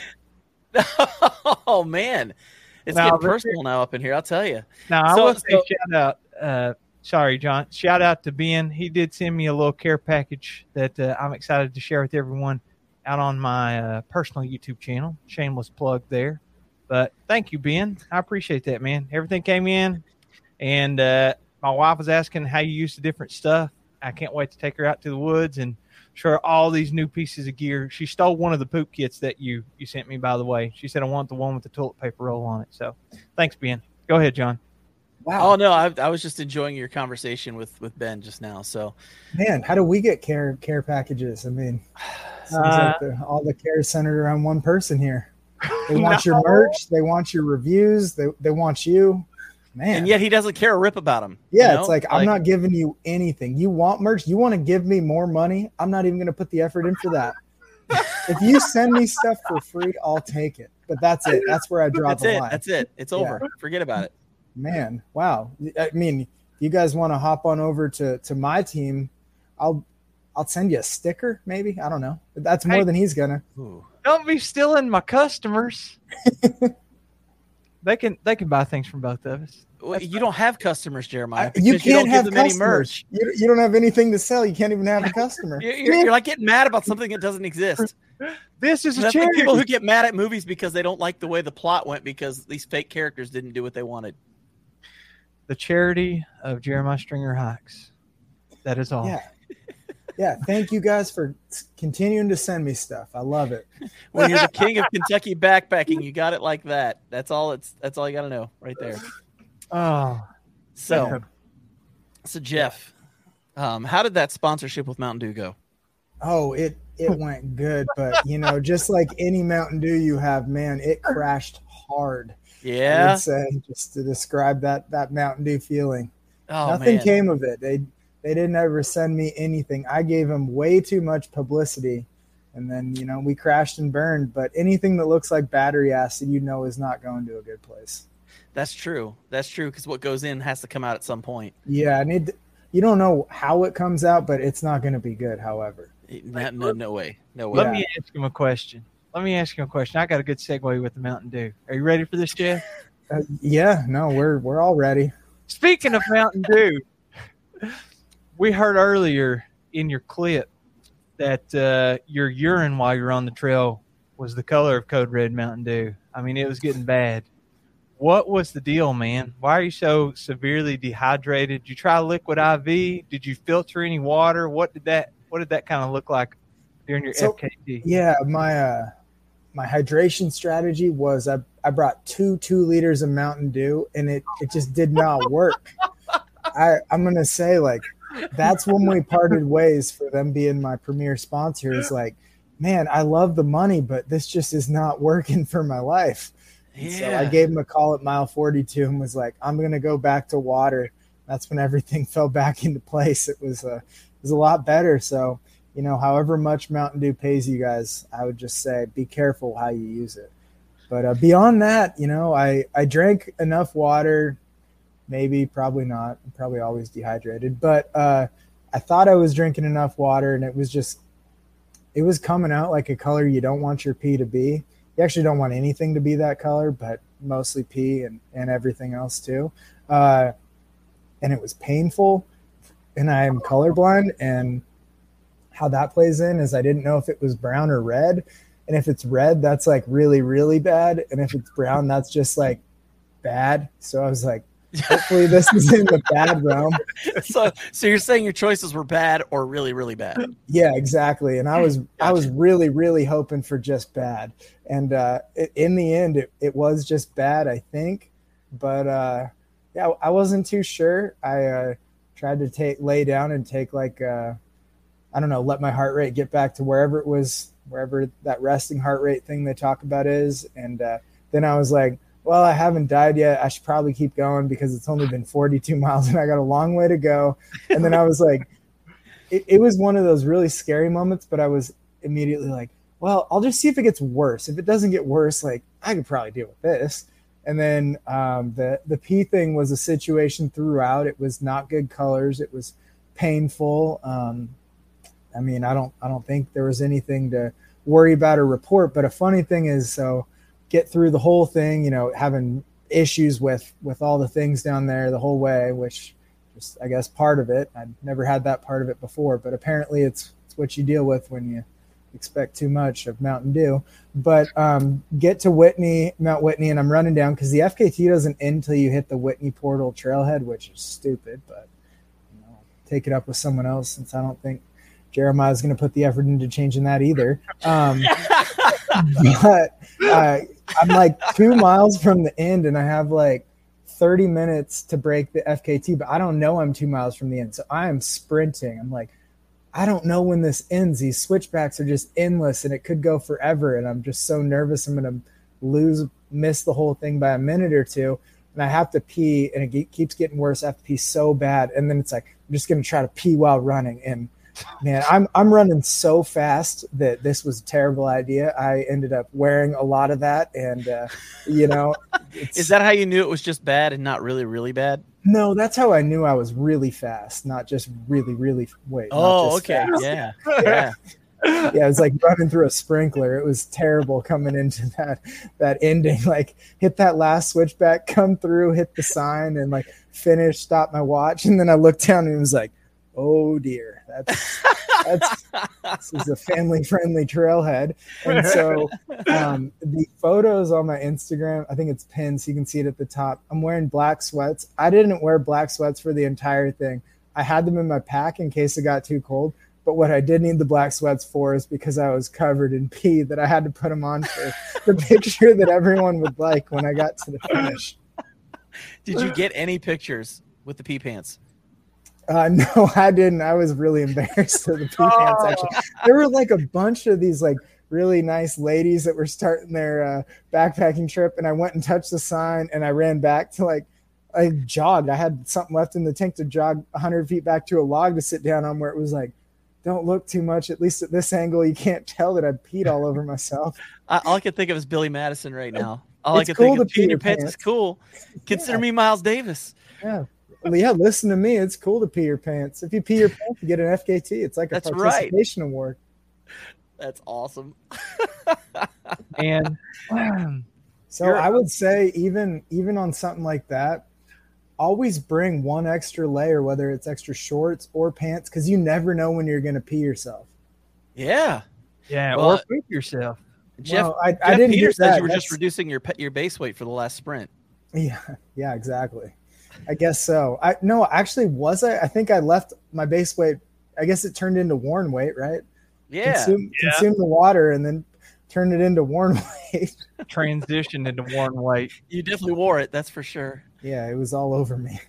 Oh, man. It's Now, getting personal now up in here, I'll tell you. Now, I So- will say so- shout out. Uh, sorry, John. Shout out to Ben. He did send me a little care package that uh, I'm excited to share with everyone out on my uh, personal YouTube channel. Shameless plug there. But thank you, Ben. I appreciate that, man. Everything came in, and uh, my wife was asking how you use the different stuff. I can't wait to take her out to the woods and show her all these new pieces of gear. She stole one of the poop kits that you you sent me, by the way. She said, I want the one with the toilet paper roll on it. So thanks, Ben. Go ahead, John. Wow. Oh, no, I, I was just enjoying your conversation with, with Ben just now. So, Man, how do we get care care packages? I mean, seems Uh, like the, all the care is centered around one person here. They want No. your merch. They want your reviews. They they want you. Man. and yet he doesn't care a rip about him. yeah, you know? it's like, I'm not giving you anything. You want merch? You want to give me more money? I'm not even going to put the effort in for that. If you send me stuff for free, I'll take it. But that's it. That's where I draw That's the it. line. That's it. It's over. Forget about it. Man, wow. I mean, you guys want to hop on over to to my team? I'll I'll send you a sticker, maybe. I don't know. That's more Hey. than he's gonna. Ooh. Don't be stealing my customers. they can they can buy things from both of us. Well, you don't have customers, Jeremiah. You because can't don't have give them any customers. merch. You, you don't have anything to sell. You can't even have a customer. You're, you're, you're like getting mad about something that doesn't exist. This is a That's like charity. people who get mad at movies because they don't like the way the plot went because these fake characters didn't do what they wanted. The charity of Jeremiah Stringer Hikes. That is all. Yeah. Yeah. Thank you guys for continuing to send me stuff. I love it. When you're the king of Kentucky backpacking, you got it like that. That's all. It's that's all you got to know right there. Oh, So, so Jeff, um, how did that sponsorship with Mountain Dew go? Oh, it it went good, but you know, just like any Mountain Dew you have, man, it crashed hard. I Yeah. would say, just to describe that that Mountain Dew feeling. Oh Nothing man. came of it. They they didn't ever send me anything. I gave them way too much publicity, and then you know we crashed and burned. But anything that looks like battery acid, you know, is not going to a good place. That's true. That's true because what goes in has to come out at some point. Yeah, I need. You don't know how it comes out, but it's not going to be good. However, No, no, no way. No way. let Yeah. me ask him a question. Let me ask you a question. I got a good segue with the Mountain Dew. Are you ready for this, Jeff? uh, yeah, no, we're we're all ready. Speaking of Mountain Dew, we heard earlier in your clip that uh, your urine while you're on the trail was the color of Code Red Mountain Dew. I mean, it was getting bad. What was the deal, man? Why are you so severely dehydrated? Did you try liquid I V? Did you filter any water? What did that What did that kind of look like during your So- F K T? Yeah, my uh, my hydration strategy was I I brought two two liters of Mountain Dew, and it it just did not work. I I'm gonna say like that's when we parted ways for them being my premier sponsor. Is like, man, I love the money, but this just is not working for my life. And So I Yeah. gave him a call at mile forty-two and was like, I'm going to go back to water. That's when everything fell back into place. It was, uh, it was a lot better. So, you know, however much Mountain Dew pays you guys, I would just say be careful how you use it. But uh, beyond that, you know, I, I drank enough water, maybe, probably not. I'm probably always dehydrated. But uh, I thought I was drinking enough water, and it was just, it was coming out like a color you don't want your pee to be. You actually don't want anything to be that color, but mostly pee and, and everything else too. Uh, and it was painful, and I am colorblind, and how that plays in is I didn't know if it was brown or red. And if it's red, that's like really, really bad. And if it's brown, that's just like bad. So I was like, hopefully this is in the bad realm. so, so you're saying your choices were bad or really, really bad? Yeah, exactly. And I was I was really, really hoping for just bad. And uh, it, in the end, it, it was just bad, I think. But uh, yeah, I wasn't too sure. I uh, tried to take lay down and take like uh, I don't know, let my heart rate get back to wherever it was, wherever that resting heart rate thing they talk about is. And uh, then I was like, well, I haven't died yet. I should probably keep going because it's only been forty-two miles and I got a long way to go. And then I was like, it, it was one of those really scary moments, but I was immediately like, well, I'll just see if it gets worse. If it doesn't get worse, like I could probably deal with this. And then um, the the pee thing was a situation throughout. It was not good colors. It was painful. Um, I mean, I don't I don't think there was anything to worry about or report. But a funny thing is, so get through the whole thing, you know, having issues with with all the things down there the whole way, which just I guess part of it. I'd never had that part of it before, but apparently it's it's what you deal with when you expect too much of Mountain Dew. But um, get to Whitney, Mount Whitney, and I'm running down because the F K T doesn't end until you hit the Whitney Portal trailhead, which is stupid, but you know, take it up with someone else since I don't think Jeremiah's going to put the effort into changing that either. Um, but uh, I'm like two miles from the end, and I have like thirty minutes to break the F K T, but I don't know I'm two miles from the end, so I am sprinting. I'm like, I don't know when this ends. These switchbacks are just endless, and it could go forever. And I'm just so nervous I'm going to lose, miss the whole thing by a minute or two. And I have to pee, and it keeps getting worse. I have to pee so bad. And then it's like, I'm just going to try to pee while running. And man, I'm I'm running so fast that this was a terrible idea. I ended up wearing a lot of that. And, uh, you know. Is that how you knew it was just bad and not really, really bad? No, that's how I knew I was really fast, not just really, really wait. Oh, okay. Fast. Yeah. Yeah. Yeah, it was like running through a sprinkler. It was terrible coming into that that ending. Like hit that last switchback, come through, hit the sign, and like finish, stop my watch. And then I looked down and it was like, oh dear, that's that's this is a family friendly trailhead. And so um, the photos on my Instagram, I think it's pinned so you can see it at the top. I'm wearing black sweats. I didn't wear black sweats for the entire thing. I had them in my pack in case it got too cold. But what I did need the black sweats for is because I was covered in pee that I had to put them on for the picture that everyone would like when I got to the finish. Did you get any pictures with the pee pants? Uh, no, I didn't. I was really embarrassed of the pee pants, actually. There were like a bunch of these like really nice ladies that were starting their uh, backpacking trip, and I went and touched the sign, and I ran back to like, I jogged. I had something left in the tank to jog one hundred feet back to a log to sit down on where it was like, don't look too much. At least at this angle, you can't tell that I peed all over myself. I, all I can think of is Billy Madison right now. All It's I can cool think of to pee peeing your your pants pants. is cool. Consider Yeah. me Miles Davis. Yeah. Well, yeah, listen to me. It's cool to pee your pants. If you pee your pants, you get an F K T. It's like a That's right. participation award. That's awesome. And So You're- I would say even even on something like that, always bring one extra layer, whether it's extra shorts or pants, because you never know when you're going to pee yourself. Yeah. yeah, Well, or poop yourself. Jeff, Well, I, Jeff I didn't Peter do says that. you were just That's- reducing your pe- your base weight for the last sprint. Yeah, yeah, exactly. I guess so. I no, actually, was I? I think I left my base weight. I guess it turned into worn weight, right? Yeah. Consume, Yeah. consume the water and then turn it into worn weight. Transitioned into worn weight. You definitely wore it. That's for sure. Yeah, it was all over me.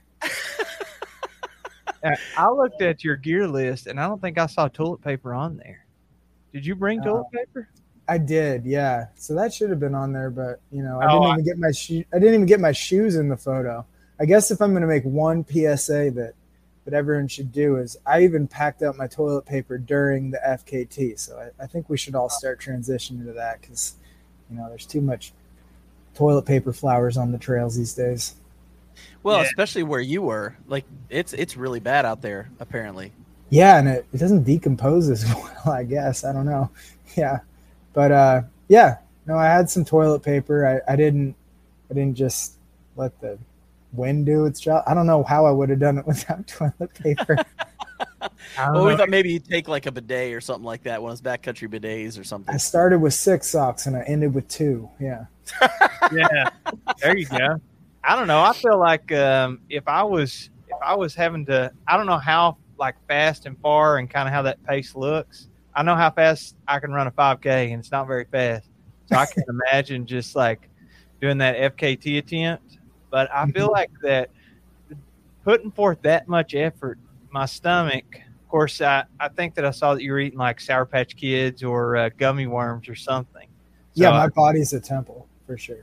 Uh, I looked at your gear list, and I don't think I saw toilet paper on there. Did you bring toilet Uh, paper? I did, yeah. So that should have been on there, but you know, I Oh, didn't I- even get my shoe. I didn't even get my shoes in the photo. I guess if I'm going to make one P S A that that everyone should do is, I even packed up my toilet paper during the F K T. So I, I think we should all start transitioning to that because you know there's too much toilet paper flowers on the trails these days. Well, Yeah. especially where you were. Like it's it's really bad out there, apparently. Yeah, and it, it doesn't decompose as well, I guess. I don't know. Yeah. But uh yeah, no, I had some toilet paper. I, I didn't I didn't just let the wind do its job. I don't know how I would have done it without toilet paper. I don't Well, we know. thought maybe you'd take like a bidet or something like that, one of those backcountry bidets or something. I started with six socks and I ended with two. Yeah. Yeah, there you go. I don't know. I feel like um, if I was if I was having to, I don't know how like fast and far and kind of how that pace looks. I know how fast I can run a five K, and it's not very fast. So I can imagine just like doing that F K T attempt. But I feel like that putting forth that much effort, my stomach. Of course, I, I think that I saw that you were eating like Sour Patch Kids or uh, gummy worms or something. So Yeah, my body's a temple for sure.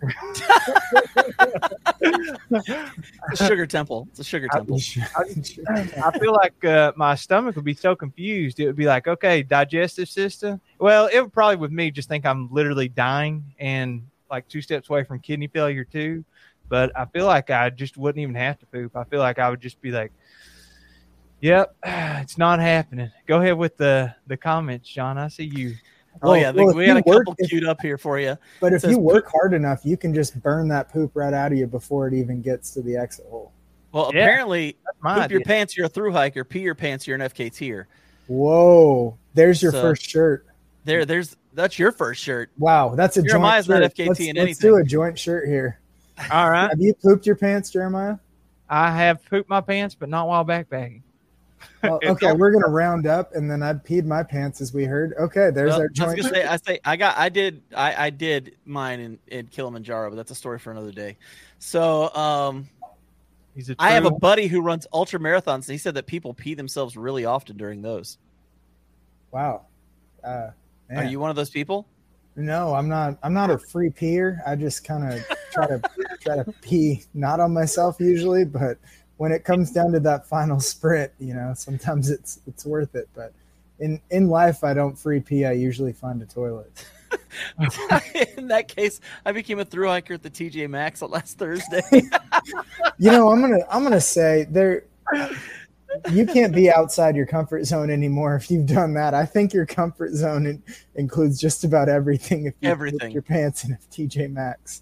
It's a sugar temple. It's a sugar temple. I feel like uh, my stomach would be so confused. It would be like, okay, digestive system. Well, it would probably with me just think I'm literally dying, and like two steps away from kidney failure too. But I feel like I just wouldn't even have to poop. I feel like I would just be like, yep, it's not happening. Go ahead with the, the comments, John. I see you. Oh, yeah. well, we got a work, couple queued up here for you. But if says, you work hard enough, you can just burn that poop right out of you before it even gets to the exit hole. Well, Yeah, apparently, poop idea. your pants, you're a through hiker. Pee your pants, you're an F K T-er. Whoa. There's your So, first shirt. There, there's That's your first shirt. Wow. That's a Jeremiah's joint not shirt. F K T let's, in let's anything. do a joint shirt here. All right. Have you pooped your pants, Jeremiah? I have pooped my pants, but not while backpacking. Well, okay, we're gonna round up, and then I peed my pants as we heard. Okay, there's Well, our I was joint. gonna say, I say, I got, I did, I, I did mine in, in Kilimanjaro, but that's a story for another day. So, um, He's a I have a true- buddy who runs ultra marathons. And he said that people pee themselves really often during those. Wow. Uh, man. Are you one of those people? No, I'm not. I'm not a free peer. I just kind of try to try to pee not on myself usually, but when it comes down to that final sprint, you know, sometimes it's it's worth it. But in in life, I don't free pee. I usually find a toilet. In that case, I became a thru hiker at the T J Maxx last Thursday. You know, I'm gonna I'm gonna say there. You can't be outside your comfort zone anymore if you've done that. I think your comfort zone in, includes just about everything. If you Everything. put your pants in a T J Maxx.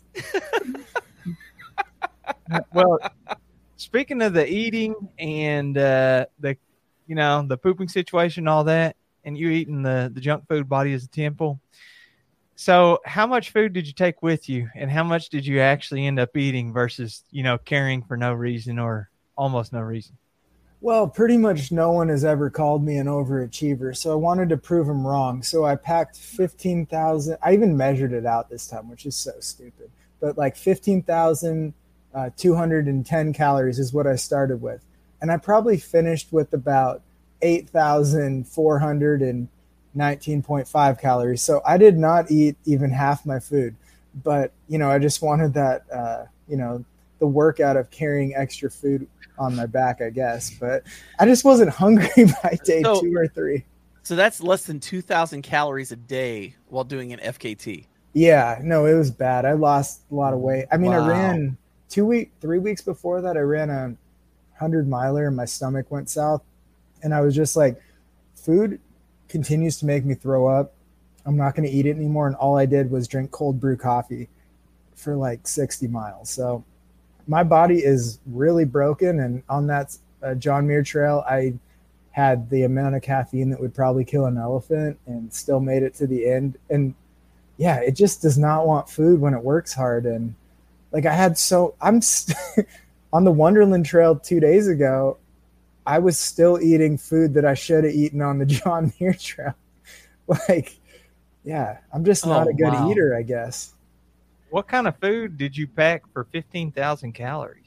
Well, speaking of the eating and uh, the, you know, the pooping situation, and all that, and you eating the, the junk food, body as a temple. So how much food did you take with you, and how much did you actually end up eating versus, you know, carrying for no reason or almost no reason? Well, pretty much no one has ever called me an overachiever, so I wanted to prove them wrong. So I packed fifteen thousand. I even measured it out this time, which is so stupid. But like fifteen thousand two hundred ten calories is what I started with. And I probably finished with about eight thousand four hundred nineteen point five calories. So I did not eat even half my food. But, you know, I just wanted that, uh, you know, the workout of carrying extra food on my back, I guess. But I just wasn't hungry by day So- two or three. So that's less than two thousand calories a day while doing an F K T. Yeah, no, it was bad. I lost a lot of weight. I mean, Wow. I ran two week, three weeks before that. I ran a hundred miler, and my stomach went south. And I was just like, food continues to make me throw up. I'm not going to eat it anymore. And all I did was drink cold brew coffee for like sixty miles. So my body is really broken. And on that uh, John Muir trail, I had the amount of caffeine that would probably kill an elephant and still made it to the end. And yeah, it just does not want food when it works hard. And like I had so I'm st- on the Wonderland Trail two days ago, I was still eating food that I should have eaten on the John Muir Trail. Like, yeah, I'm just not Oh, a good wow. eater, I guess. What kind of food did you pack for fifteen thousand calories?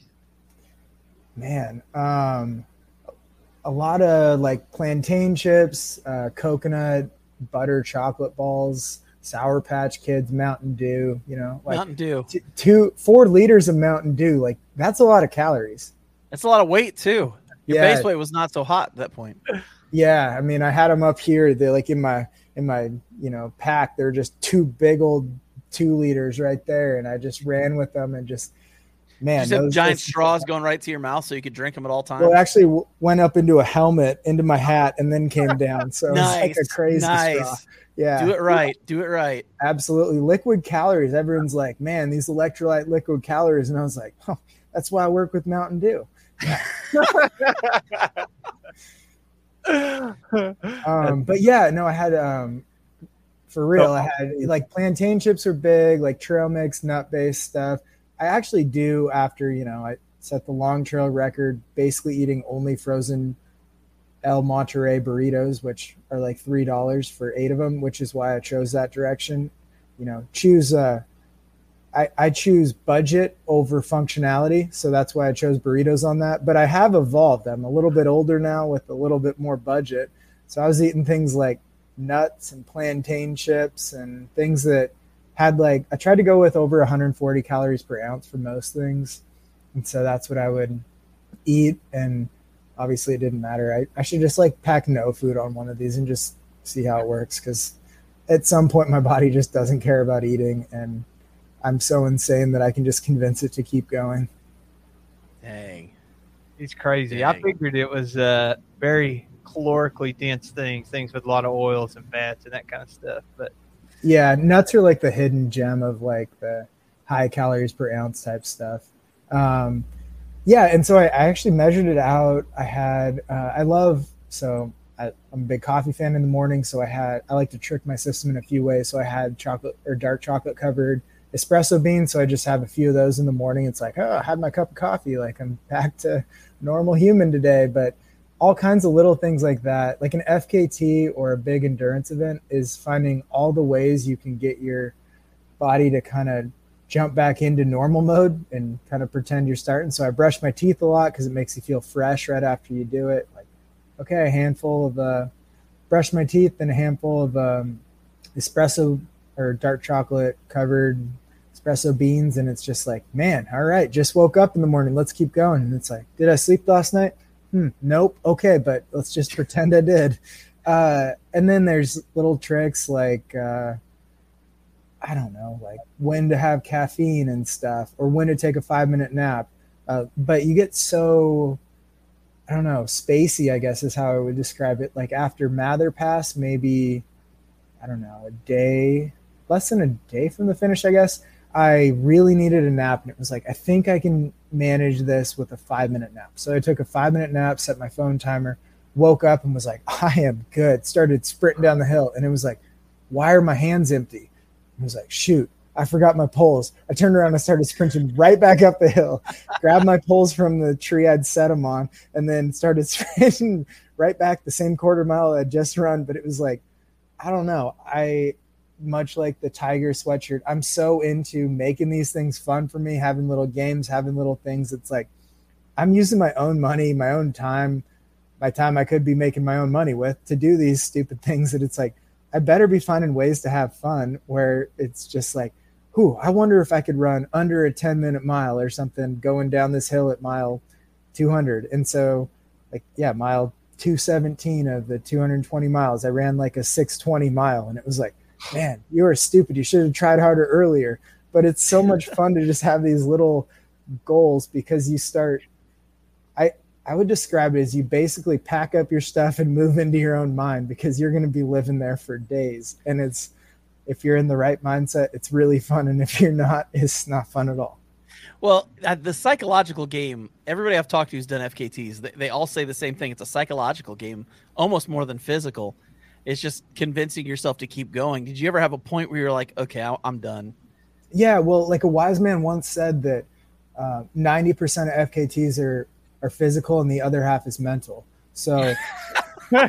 Man, um, a lot of like plantain chips, uh, coconut, butter, chocolate balls, Sour Patch Kids, Mountain Dew, you know, like Mountain Dew. t- two, four liters of Mountain Dew. Like that's a lot of calories. That's a lot of weight too. Your Yeah. base weight was not so hot at that point. Yeah. I mean, I had them up here. They're like in my, in my, you know, pack. They're just two big old two liters right there. And I just ran with them and just, man. You just have those- giant those- straws going right to your mouth so you could drink them at all times. Well, it actually w- went up into a helmet, into my hat, and then came down. So it was like a Nice, crazy nice. straw. Yeah, Do it right. Do it right. absolutely. Liquid calories. Everyone's like, man, these electrolyte liquid calories. And I was like, oh, that's why I work with Mountain Dew. Um, but yeah, no, I had, um, for real, I had like plantain chips are big, like trail mix, nut based stuff. I actually do after, you know, I set the long trail record, basically eating only frozen El Monterey burritos, which are like three dollars for eight of them, which is why I chose that direction. You know, choose, uh, I, I choose budget over functionality. So that's why I chose burritos on that. But I have evolved. I'm a little bit older now with a little bit more budget. So I was eating things like nuts and plantain chips and things that had like, I tried to go with over one hundred forty calories per ounce for most things. And so that's what I would eat. And obviously it didn't matter. I, I should just like pack no food on one of these and just see how it works. Cause at some point my body just doesn't care about eating. And I'm so insane that I can just convince it to keep going. Dang. He's crazy. Dang. I figured it was uh, very calorically dense things, things with a lot of oils and fats and that kind of stuff. But yeah, nuts are like the hidden gem of like the high calories per ounce type stuff. Um, yeah, and so I, I actually measured it out. I had, uh, I love, so I, I'm a big coffee fan in the morning. So I had, I like to trick my system in a few ways. So I had chocolate or dark chocolate covered espresso beans. So I just have a few of those in the morning. It's like, oh, I had my cup of coffee. Like I'm back to normal human today. But all kinds of little things like that, like an F K T or a big endurance event, is finding all the ways you can get your body to kind of jump back into normal mode and kind of pretend you're starting. So I brush my teeth a lot because it makes you feel fresh right after you do it. Like, okay, a handful of uh, brush my teeth and a handful of um, espresso or dark chocolate covered espresso beans. And it's just like, man, all right, just woke up in the morning. Let's keep going. And it's like, did I sleep last night? Hmm, nope. Okay, but let's just pretend I did. Uh, and then there's little tricks like, uh, I don't know, like when to have caffeine and stuff, or when to take a five minute nap. Uh, but you get so, I don't know, spacey, I guess is how I would describe it. Like after Mather Pass, maybe, I don't know, a day, less than a day from the finish, I guess, I really needed a nap. And it was like, I think I can manage this with a five minute nap. So I took a five minute nap, set my phone timer, woke up and was like, I am good. Started sprinting down the hill. And it was like, why are my hands empty? I was like, shoot, I forgot my poles. I turned around and started sprinting right back up the hill, grabbed my poles from the tree I'd set them on, and then started sprinting right back the same quarter mile I'd just run. But it was like, I don't know. I, much like the Tiger sweatshirt, I'm so into making these things fun for me, having little games, having little things. It's like, I'm using my own money, my own time, my time I could be making my own money with to do these stupid things that it's like, I better be finding ways to have fun where it's just like, whew, I wonder if I could run under a ten minute mile or something going down this hill at mile two hundred. And so like, yeah, mile two seventeen of the two hundred twenty miles, I ran like a six twenty mile. And it was like, man, you were stupid. You should have tried harder earlier. But it's so much fun to just have these little goals because you start, I, I would describe it as you basically pack up your stuff and move into your own mind because you're going to be living there for days. And it's, if you're in the right mindset, it's really fun. And if you're not, it's not fun at all. Well, the psychological game, everybody I've talked to who's done F K Ts, they, they all say the same thing. It's a psychological game, almost more than physical. It's just convincing yourself to keep going. Did you ever have a point where you're like, okay, I'm done? Yeah. Well, like a wise man once said that uh, ninety percent of F K Ts are, are physical and the other half is mental. So like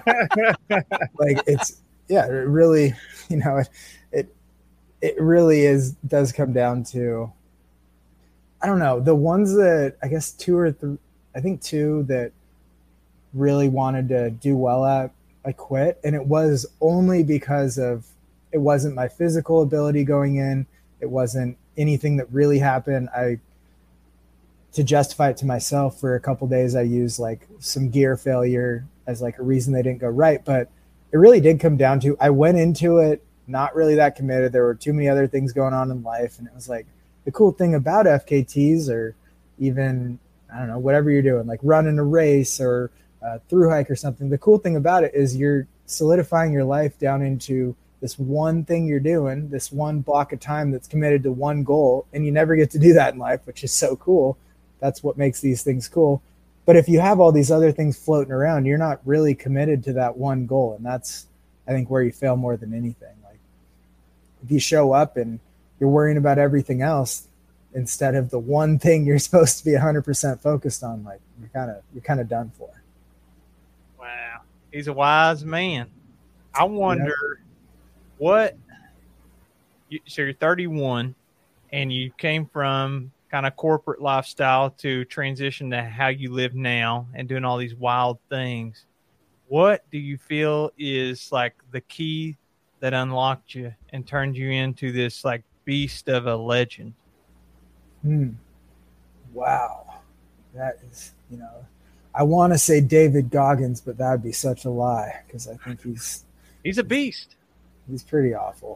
it's, yeah, it really, you know, it, it, it really is, does come down to, I don't know, the ones that I guess two or three, I think two that really wanted to do well at, I quit. And it was only because of, it wasn't my physical ability going in. It wasn't anything that really happened. I, to justify it to myself for a couple days, I used like some gear failure as like a reason they didn't go right. But it really did come down to, I went into it not really that committed. There were too many other things going on in life. And it was like, the cool thing about F K Ts or even, I don't know, whatever you're doing, like running a race or a through hike or something, the cool thing about it is you're solidifying your life down into this one thing you're doing, this one block of time that's committed to one goal. And you never get to do that in life, which is so cool. That's what makes these things cool. But if you have all these other things floating around, you're not really committed to that one goal. And that's, I think, where you fail more than anything. Like if you show up and you're worrying about everything else instead of the one thing you're supposed to be one hundred percent focused on, like you're kind of, you're kind of done for. Wow. He's a wise man. I wonder yeah. what, you, so you're thirty-one and you came from kind of corporate lifestyle to transition to how you live now and doing all these wild things. What do you feel is like the key that unlocked you and turned you into this like beast of a legend? Hmm. Wow. That is, you know, I want to say David Goggins, but that would be such a lie because I think he's he's a beast. He's pretty awful.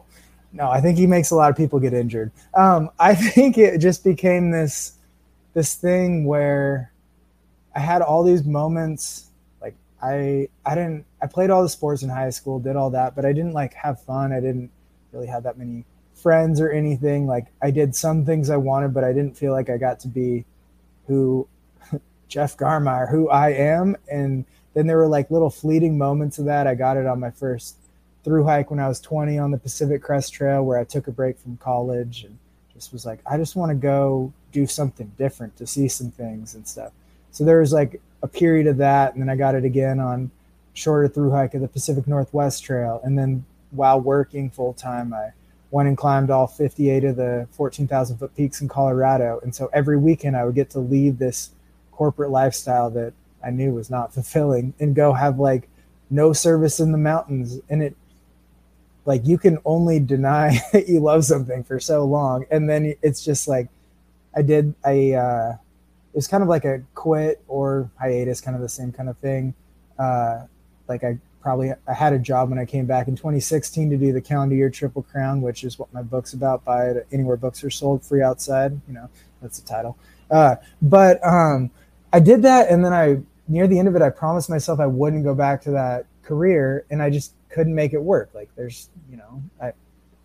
No, I think he makes a lot of people get injured. Um, I think it just became this this thing where I had all these moments. Like I I didn't I played all the sports in high school, did all that, but I didn't like have fun. I didn't really have that many friends or anything. Like I did some things I wanted, but I didn't feel like I got to be who Jeff Garmire, who I am. And then there were like little fleeting moments of that. I got it on my first through hike when I was twenty on the Pacific Crest Trail, where I took a break from college and just was like, I just want to go do something different, to see some things and stuff. So there was like a period of that. And then I got it again on shorter through hike of the Pacific Northwest Trail. And then while working full time, I went and climbed all fifty-eight of the fourteen thousand foot peaks in Colorado. And so every weekend I would get to leave this corporate lifestyle that I knew was not fulfilling and go have like no service in the mountains. And it, like, you can only deny that you love something for so long. And then it's just like, I did, I, uh, it was kind of like a quit or hiatus, kind of the same kind of thing. Uh, like I probably, I had a job when I came back in twenty sixteen to do the calendar year Triple Crown, which is what my book's about. Buy it anywhere books are sold, free outside, you know, that's the title. Uh, but um, I did that. And then I, near the end of it, I promised myself I wouldn't go back to that career, and I just couldn't make it work. Like there's, you know, I,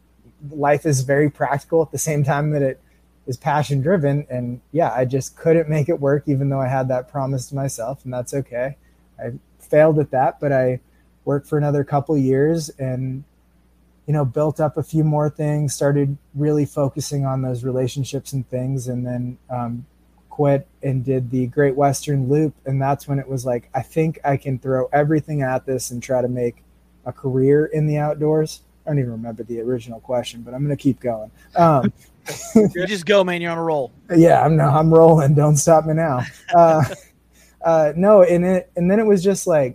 life is very practical at the same time that it is passion driven. And yeah, I just couldn't make it work, even though I had that promise to myself, and that's okay. I failed at that, but I worked for another couple years and, you know, built up a few more things, started really focusing on those relationships and things. And then, um, quit and did the Great Western Loop. And that's when it was like, I think I can throw everything at this and try to make a career in the outdoors. I don't even remember the original question, but I'm going to keep going. Um, you just go, man. You're on a roll. Yeah, I'm no, I'm rolling. Don't stop me now. Uh, uh, no. And it, and then it was just like,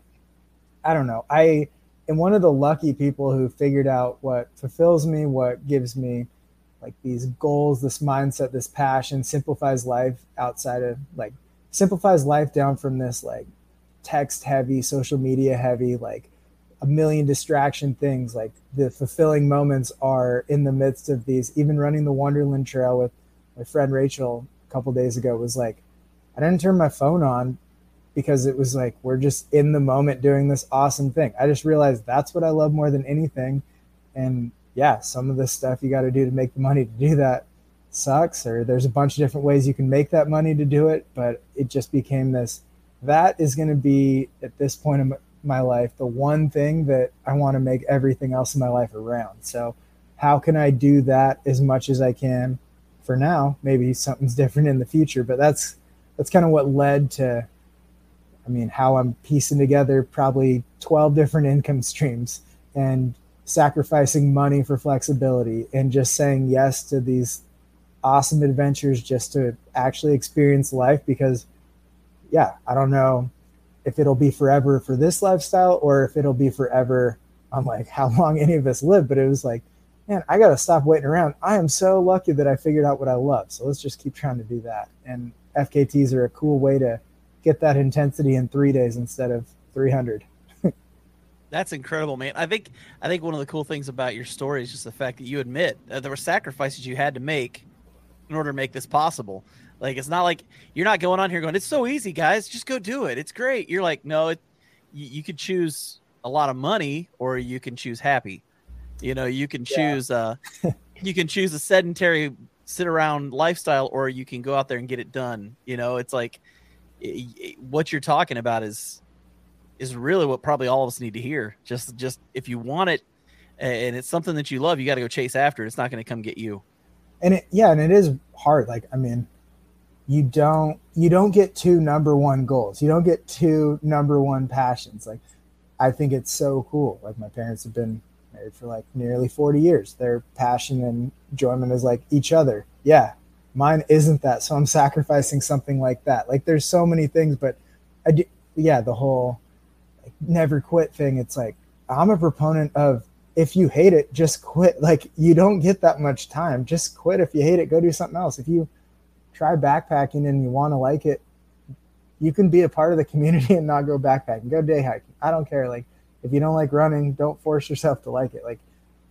I don't know. I am one of the lucky people who figured out what fulfills me, what gives me like these goals, this mindset, this passion, simplifies life outside of like simplifies life down from this like text heavy, social media heavy, like a million distraction things. Like the fulfilling moments are in the midst of these. Even running the Wonderland Trail with my friend Rachel a couple days ago was like, I didn't turn my phone on because it was like, we're just in the moment doing this awesome thing. I just realized that's what I love more than anything. And yeah, some of the stuff you got to do to make the money to do that sucks, or there's a bunch of different ways you can make that money to do it. But it just became this, that is going to be at this point in my life, the one thing that I want to make everything else in my life around. So how can I do that as much as I can for now? Maybe something's different in the future, but that's, that's kind of what led to, I mean, how I'm piecing together probably twelve different income streams and sacrificing money for flexibility and just saying yes to these awesome adventures just to actually experience life. Because yeah, I don't know if it'll be forever for this lifestyle or if it'll be forever on like how long any of us live. But it was like, man, I got to stop waiting around. I am so lucky that I figured out what I love. So let's just keep trying to do that. And F K Ts are a cool way to get that intensity in three days instead of three hundred. That's incredible, man. I think I think one of the cool things about your story is just the fact that you admit uh, there were sacrifices you had to make in order to make this possible. Like, it's not like you're not going on here going, it's so easy, guys. Just go do it. It's great. You're like, no, it, you, you could choose a lot of money or you can choose happy. You know, you can choose yeah. uh, you can choose a sedentary sit around lifestyle, or you can go out there and get it done. You know, it's like it, it, what you're talking about is is really what probably all of us need to hear. Just, just if you want it and it's something that you love, you got to go chase after it. It's not going to come get you. And it, yeah. And it is hard. Like, I mean, you don't, you don't get two number one goals. You don't get two number one passions. Like, I think it's so cool. Like, my parents have been married for like nearly forty years. Their passion and enjoyment is like each other. Yeah. Mine isn't that. So I'm sacrificing something like that. Like, there's so many things, but I do, yeah, the whole, like, never quit thing. It's like, I'm a proponent of, if you hate it, just quit. Like, you don't get that much time. Just quit. If you hate it, go do something else. If you try backpacking and you want to like it, you can be a part of the community and not go backpacking. Go day hiking. I don't care. Like, if you don't like running, don't force yourself to like it. Like,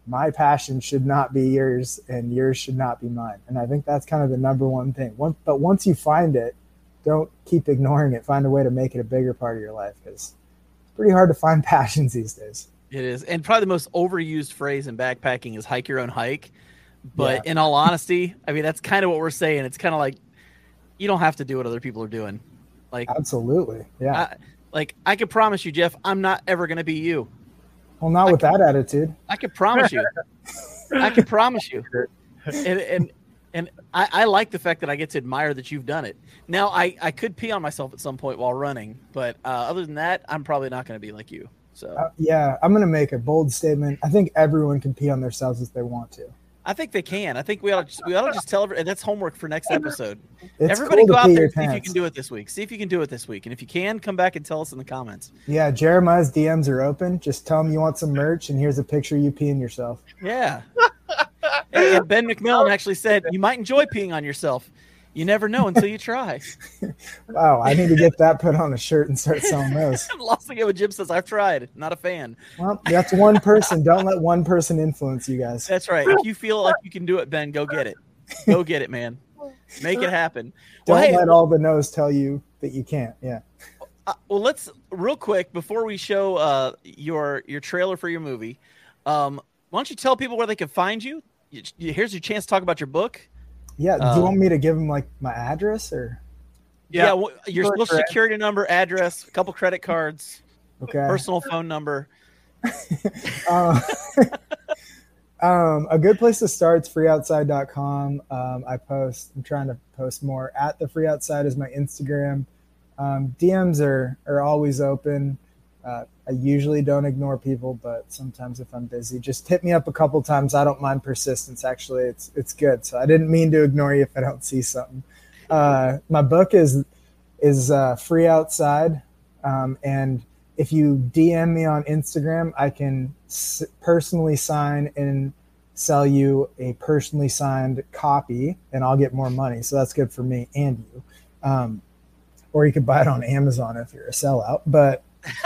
my passion should not be yours and yours should not be mine. And I think that's kind of the number one thing. One, but once you find it, don't keep ignoring it. Find a way to make it a bigger part of your life, because it's pretty hard to find passions these days. It is. And probably the most overused phrase in backpacking is hike your own hike. But Yeah. in all honesty, I mean, that's kind of what we're saying. It's kind of like, you don't have to do what other people are doing. Like, Absolutely. Yeah. I, like I can promise you, Jeff, I'm not ever going to be you. well, not I with can- that attitude. I can promise you. I can promise you. And and, and I, I like the fact that I get to admire that you've done it. Now, I, I could pee on myself at some point while running, but uh, other than that, I'm probably not going to be like you. So Uh, yeah, I'm going to make a bold statement. I think everyone can pee on themselves if they want to. I think they can. I think we ought to just, we ought to just tell everybody, and that's homework for next episode. It's Everybody cool to go out pee there your and see if you pants. can do it this week. See if you can do it this week. And if you can, come back and tell us in the comments. Yeah, Jeremiah's D Ms are open. Just tell him you want some merch, and here's a picture of you peeing yourself. Yeah. and, and Ben McMillan actually said, you might enjoy peeing on yourself. You never know until you try. Wow, I need to get that put on a shirt and start selling those. Lost again when Jim says, I've tried. Not a fan. Well, that's one person. Don't let one person influence you guys. That's right. If you feel like you can do it, Ben, go get it. Go get it, man. Make it happen. Don't Well, hey, let all the no's tell you that you can't. Yeah. Uh, well, let's real quick before we show uh, your your trailer for your movie. Um, why don't you tell people where they can find you? You- you- Here's your chance to talk about your book. Yeah. Do Um, you want me to give them like my address or? Yeah, Yeah. well, your Go social ahead. security number, address, a couple credit cards, Okay. personal phone number. um, um, a good place to start is free outside dot com. Um, I post, I'm trying to post more. At the Free Outside is my Instagram. Um, D Ms are, are always open. Uh, I usually don't ignore people, but sometimes if I'm busy, just hit me up a couple times. I don't mind persistence. Actually, it's it's good. So I didn't mean to ignore you if I don't see something. Uh, my book is is uh, Free Outside, um, and if you D M me on Instagram, I can s- personally sign and sell you a personally signed copy, and I'll get more money. So that's good for me and you. Um, or you could buy it on Amazon if you're a sellout. But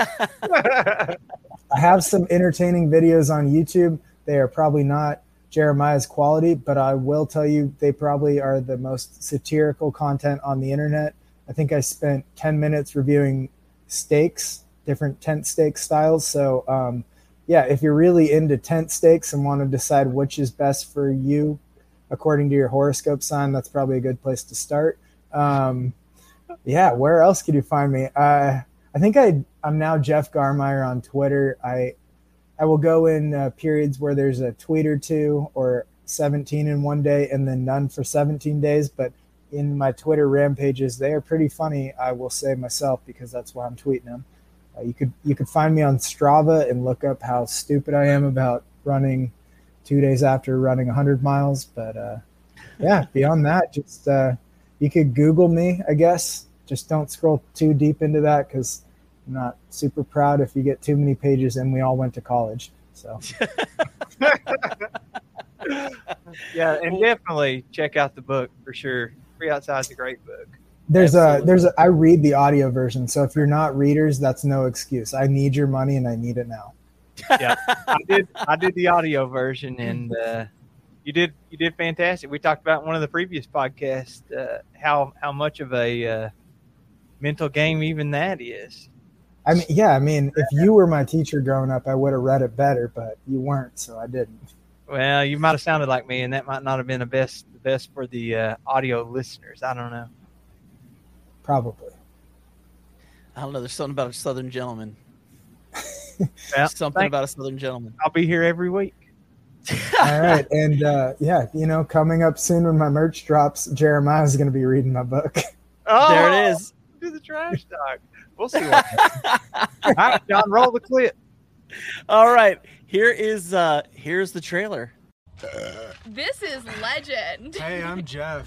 I have some entertaining videos on YouTube. They are probably not Jeremiah's quality, but I will tell you they probably are the most satirical content on the internet. I think I spent ten minutes reviewing steaks, different tent steak styles. So um, yeah, if you're really into tent steaks and want to decide which is best for you according to your horoscope sign, that's probably a good place to start. Um, yeah, where else could you find me? Uh, I think I, I'm now Jeff Garmeyer on Twitter. I I will go in uh, periods where there's a tweet or two or seventeen in one day and then none for seventeen days. But in my Twitter rampages, they are pretty funny, I will say myself, because that's why I'm tweeting them. Uh, you could you could find me on Strava and look up how stupid I am about running two days after running one hundred miles. But uh, yeah, beyond that, just uh, you could Google me, I guess. Just don't scroll too deep into that because I'm not super proud if you get too many pages and we all went to college. So Yeah, and definitely check out the book for sure. Free Outside's a great book. there's a Absolutely. there's a I read the audio version. So if you're not readers, that's no excuse. I need your money and I need it now. Yeah, I did. I did the audio version, and uh, you did. You did fantastic. We talked about in one of the previous podcasts uh, how how much of a uh, mental game even that is. I mean, yeah, I mean, if you were my teacher growing up, I would have read it better, but you weren't, so I didn't. Well, you might have sounded like me, and that might not have been the best the best for the uh, audio listeners. I don't know. Probably. I don't know. There's something about a Southern gentleman. Well, Something thank- about a Southern gentleman. I'll be here every week. All right. And uh, yeah, you know, coming up soon when my merch drops, Jeremiah's going to be reading my book. Oh, There it is. Do the trash talk. We'll see what happens. All right, John, roll the clip. All right. Here is uh here's the trailer. This is legend. Hey, I'm Jeff.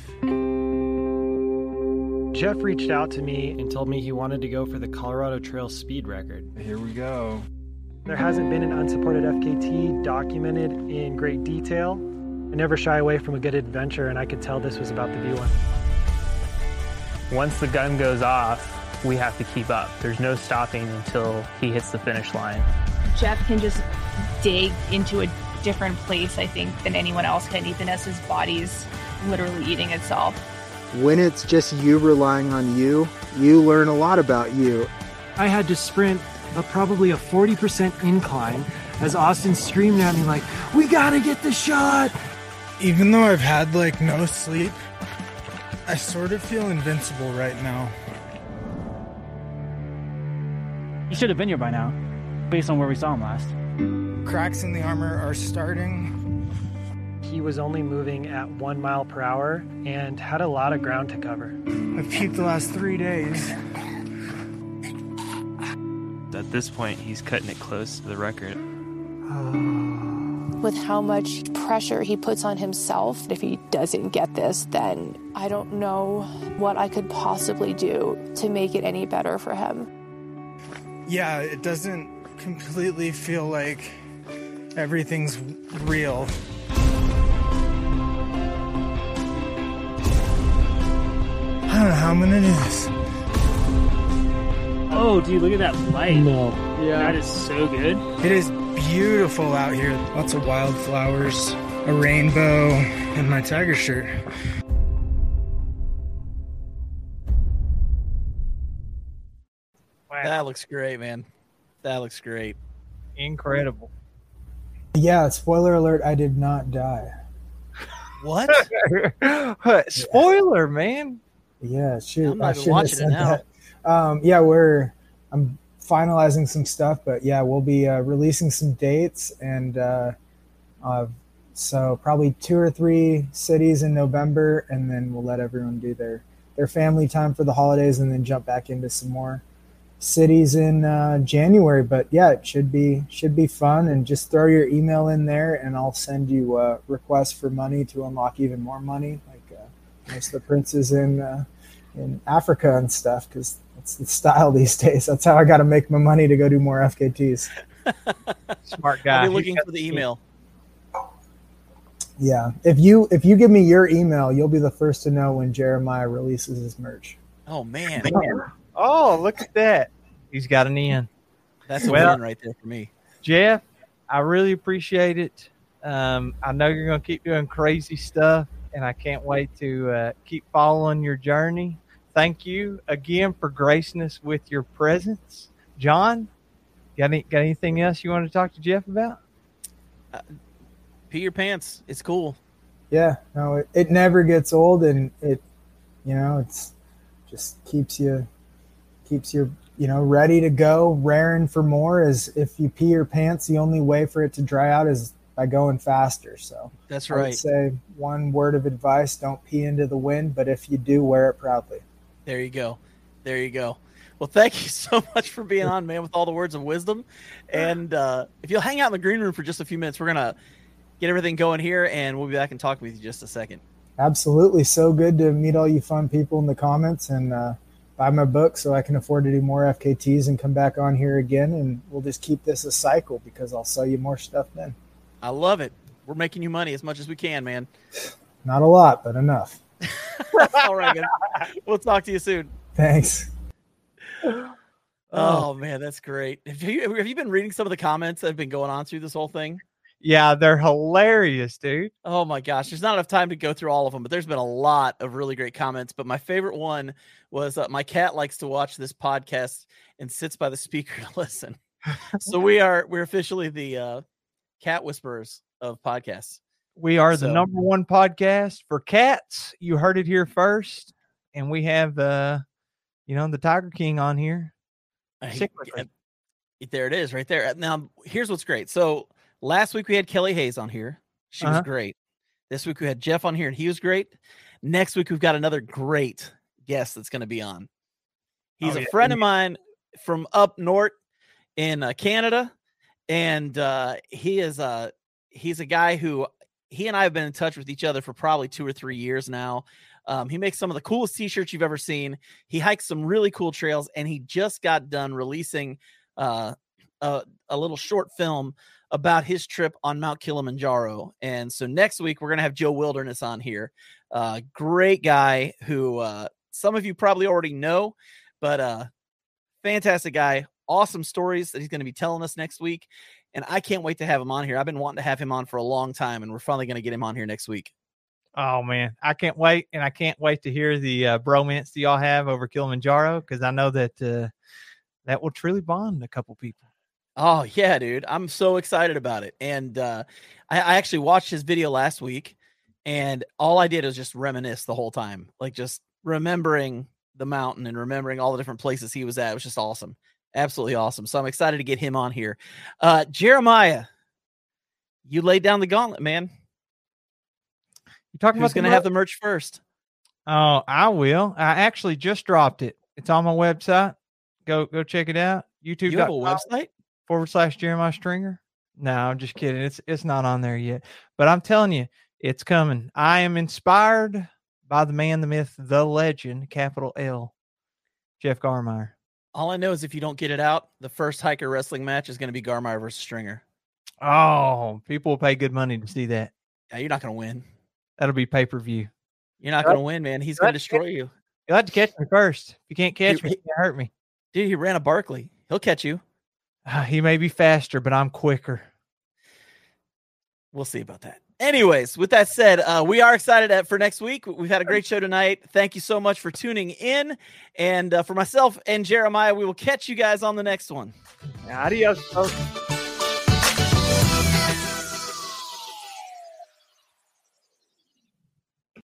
Jeff reached out to me and told me he wanted to go for the Colorado Trail speed record. Here we go. There hasn't been an unsupported F K T documented in great detail. I never shy away from a good adventure, and I could tell this was about to be one. Once the gun goes off, we have to keep up. There's no stopping until he hits the finish line. Jeff can just dig into a different place, I think, than anyone else can, even as his body's literally eating itself. When it's just you relying on you, you learn a lot about you. I had to sprint a, probably a forty percent incline as Austin screamed at me like, we gotta get the shot. Even though I've had like no sleep, I sort of feel invincible right now. He should have been here by now, based on where we saw him last. Cracks in the armor are starting. He was only moving at one mile per hour and had a lot of ground to cover. I've peaked the last three days. At this point, he's cutting it close to the record. With how much pressure he puts on himself, if he doesn't get this, then I don't know what I could possibly do to make it any better for him. Yeah, it doesn't completely feel like everything's real. I don't know how I'm gonna do this. Oh, dude, look at that light. No. Yeah. That is so good. It is beautiful out here. Lots of wildflowers, a rainbow, and my tiger shirt. Wow. That looks great, man. That looks great. Incredible. Yeah, spoiler alert, I did not die. What? Spoiler, man. Yeah, shoot. I'm not I even shouldn't have watching it said now. that. Um, yeah, we're I'm finalizing some stuff, but yeah, we'll be uh, releasing some dates, and uh, uh, so probably two or three cities in November, and then we'll let everyone do their their family time for the holidays, and then jump back into some more cities in uh, January. But yeah, it should be should be fun, and just throw your email in there, and I'll send you uh, requests for money to unlock even more money, like uh, most of the princes in uh, in Africa and stuff, because that's the style these days. That's how I got to make my money to go do more F K Ts. Smart guy. I'll be looking for the email. Yeah, if you if you give me your email, you'll be the first to know when Jeremiah releases his merch. Oh man, Oh, look at that. He's got an in. that's a Well- win right there for me. Jeff, I really appreciate it. Um, I know you're going to keep doing crazy stuff, and I can't wait to uh, keep following your journey. Thank you again for gracing us with your presence. John, got, any, got anything else you want to talk to Jeff about? Pee your pants. It's cool. Yeah, no, it, it never gets old, and it, you know, it's just keeps you keeps you you know ready to go, raring for more. Is if you pee your pants, the only way for it to dry out is by going faster. So That's I would right. say one word of advice: don't pee into the wind, but if you do, wear it proudly. There you go. There you go. Well, thank you so much for being on, man, with all the words of wisdom. And uh, if you'll hang out in the green room for just a few minutes, we're going to get everything going here, and we'll be back and talk with you just a second. Absolutely, so good to meet all you fun people in the comments, and uh, buy my book so I can afford to do more F K Ts and come back on here again, and we'll just keep this a cycle because I'll sell you more stuff then. I love it. We're making you money as much as we can, man. Not a lot, but enough. All right, man. We'll talk to you soon. Thanks. Oh, man, that's great. Have you, have you been reading some of the comments that have been going on through this whole thing? Yeah, they're hilarious, dude. Oh my gosh, there's not enough time to go through all of them, but there's been a lot of really great comments. But my favorite one was uh, my cat likes to watch this podcast and sits by the speaker to listen. So we are we're officially the uh, cat whisperers of podcasts. We are the So- number one podcast for cats. You heard it here first, and we have uh, you know, the Tiger King on here. I- Secretly. There it is, right there. Now, here's what's great. So last week we had Kelly Hayes on here. She Uh-huh. was great. This week we had Jeff on here, and he was great. Next week we've got another great guest that's going to be on. He's Oh, a yeah. friend of mine from up north in uh, Canada, and uh, he is uh, he's a guy who he and I have been in touch with each other for probably two or three years now. Um, he makes some of the coolest t-shirts you've ever seen. He hikes some really cool trails, and he just got done releasing uh, a, a little short film about his trip on Mount Kilimanjaro. And so next week we're going to have Joe Wilderness on here. Uh, great guy who uh, some of you probably already know, but uh, fantastic guy. Awesome stories that he's going to be telling us next week. and I can't wait to have him on here. I've been wanting to have him on for a long time, and we're finally going to get him on here next week. Oh man, I can't wait, and I can't wait to hear the uh, bromance that y'all have over Kilimanjaro, because I know that uh, that will truly bond a couple people. Oh yeah, dude, I'm so excited about it, and uh, I, I actually watched his video last week, and all I did was just reminisce the whole time, like just remembering the mountain and remembering all the different places he was at. It was just awesome, absolutely awesome. So I'm excited to get him on here. Uh, Jeremiah, you laid down the gauntlet, man. You talking Who's about going to have the merch first? Oh, I will. I actually just dropped it. It's on my website. Go go check it out. YouTube. You have a website? Forward slash Jeremiah Stringer. No, I'm just kidding. It's it's not on there yet. But I'm telling you, it's coming. I am inspired by the man, the myth, the legend, capital L, Jeff Garmire. All I know is if you don't get it out, the first hiker wrestling match is going to be Garmire versus Stringer. Oh, people will pay good money to see that. Yeah, you're not going to win. That'll be pay-per-view. You're not going to win, man. He's going to destroy you. You'll have to catch me first. If you can't catch me, you can't hurt me. Dude, he ran a Barkley. He'll catch you. Uh, he may be faster, but I'm quicker. We'll see about that. Anyways, with that said, uh, we are excited at, for next week. We've had a great show tonight. Thank you so much for tuning in. And uh, for myself and Jeremiah, we will catch you guys on the next one. Adios, folks.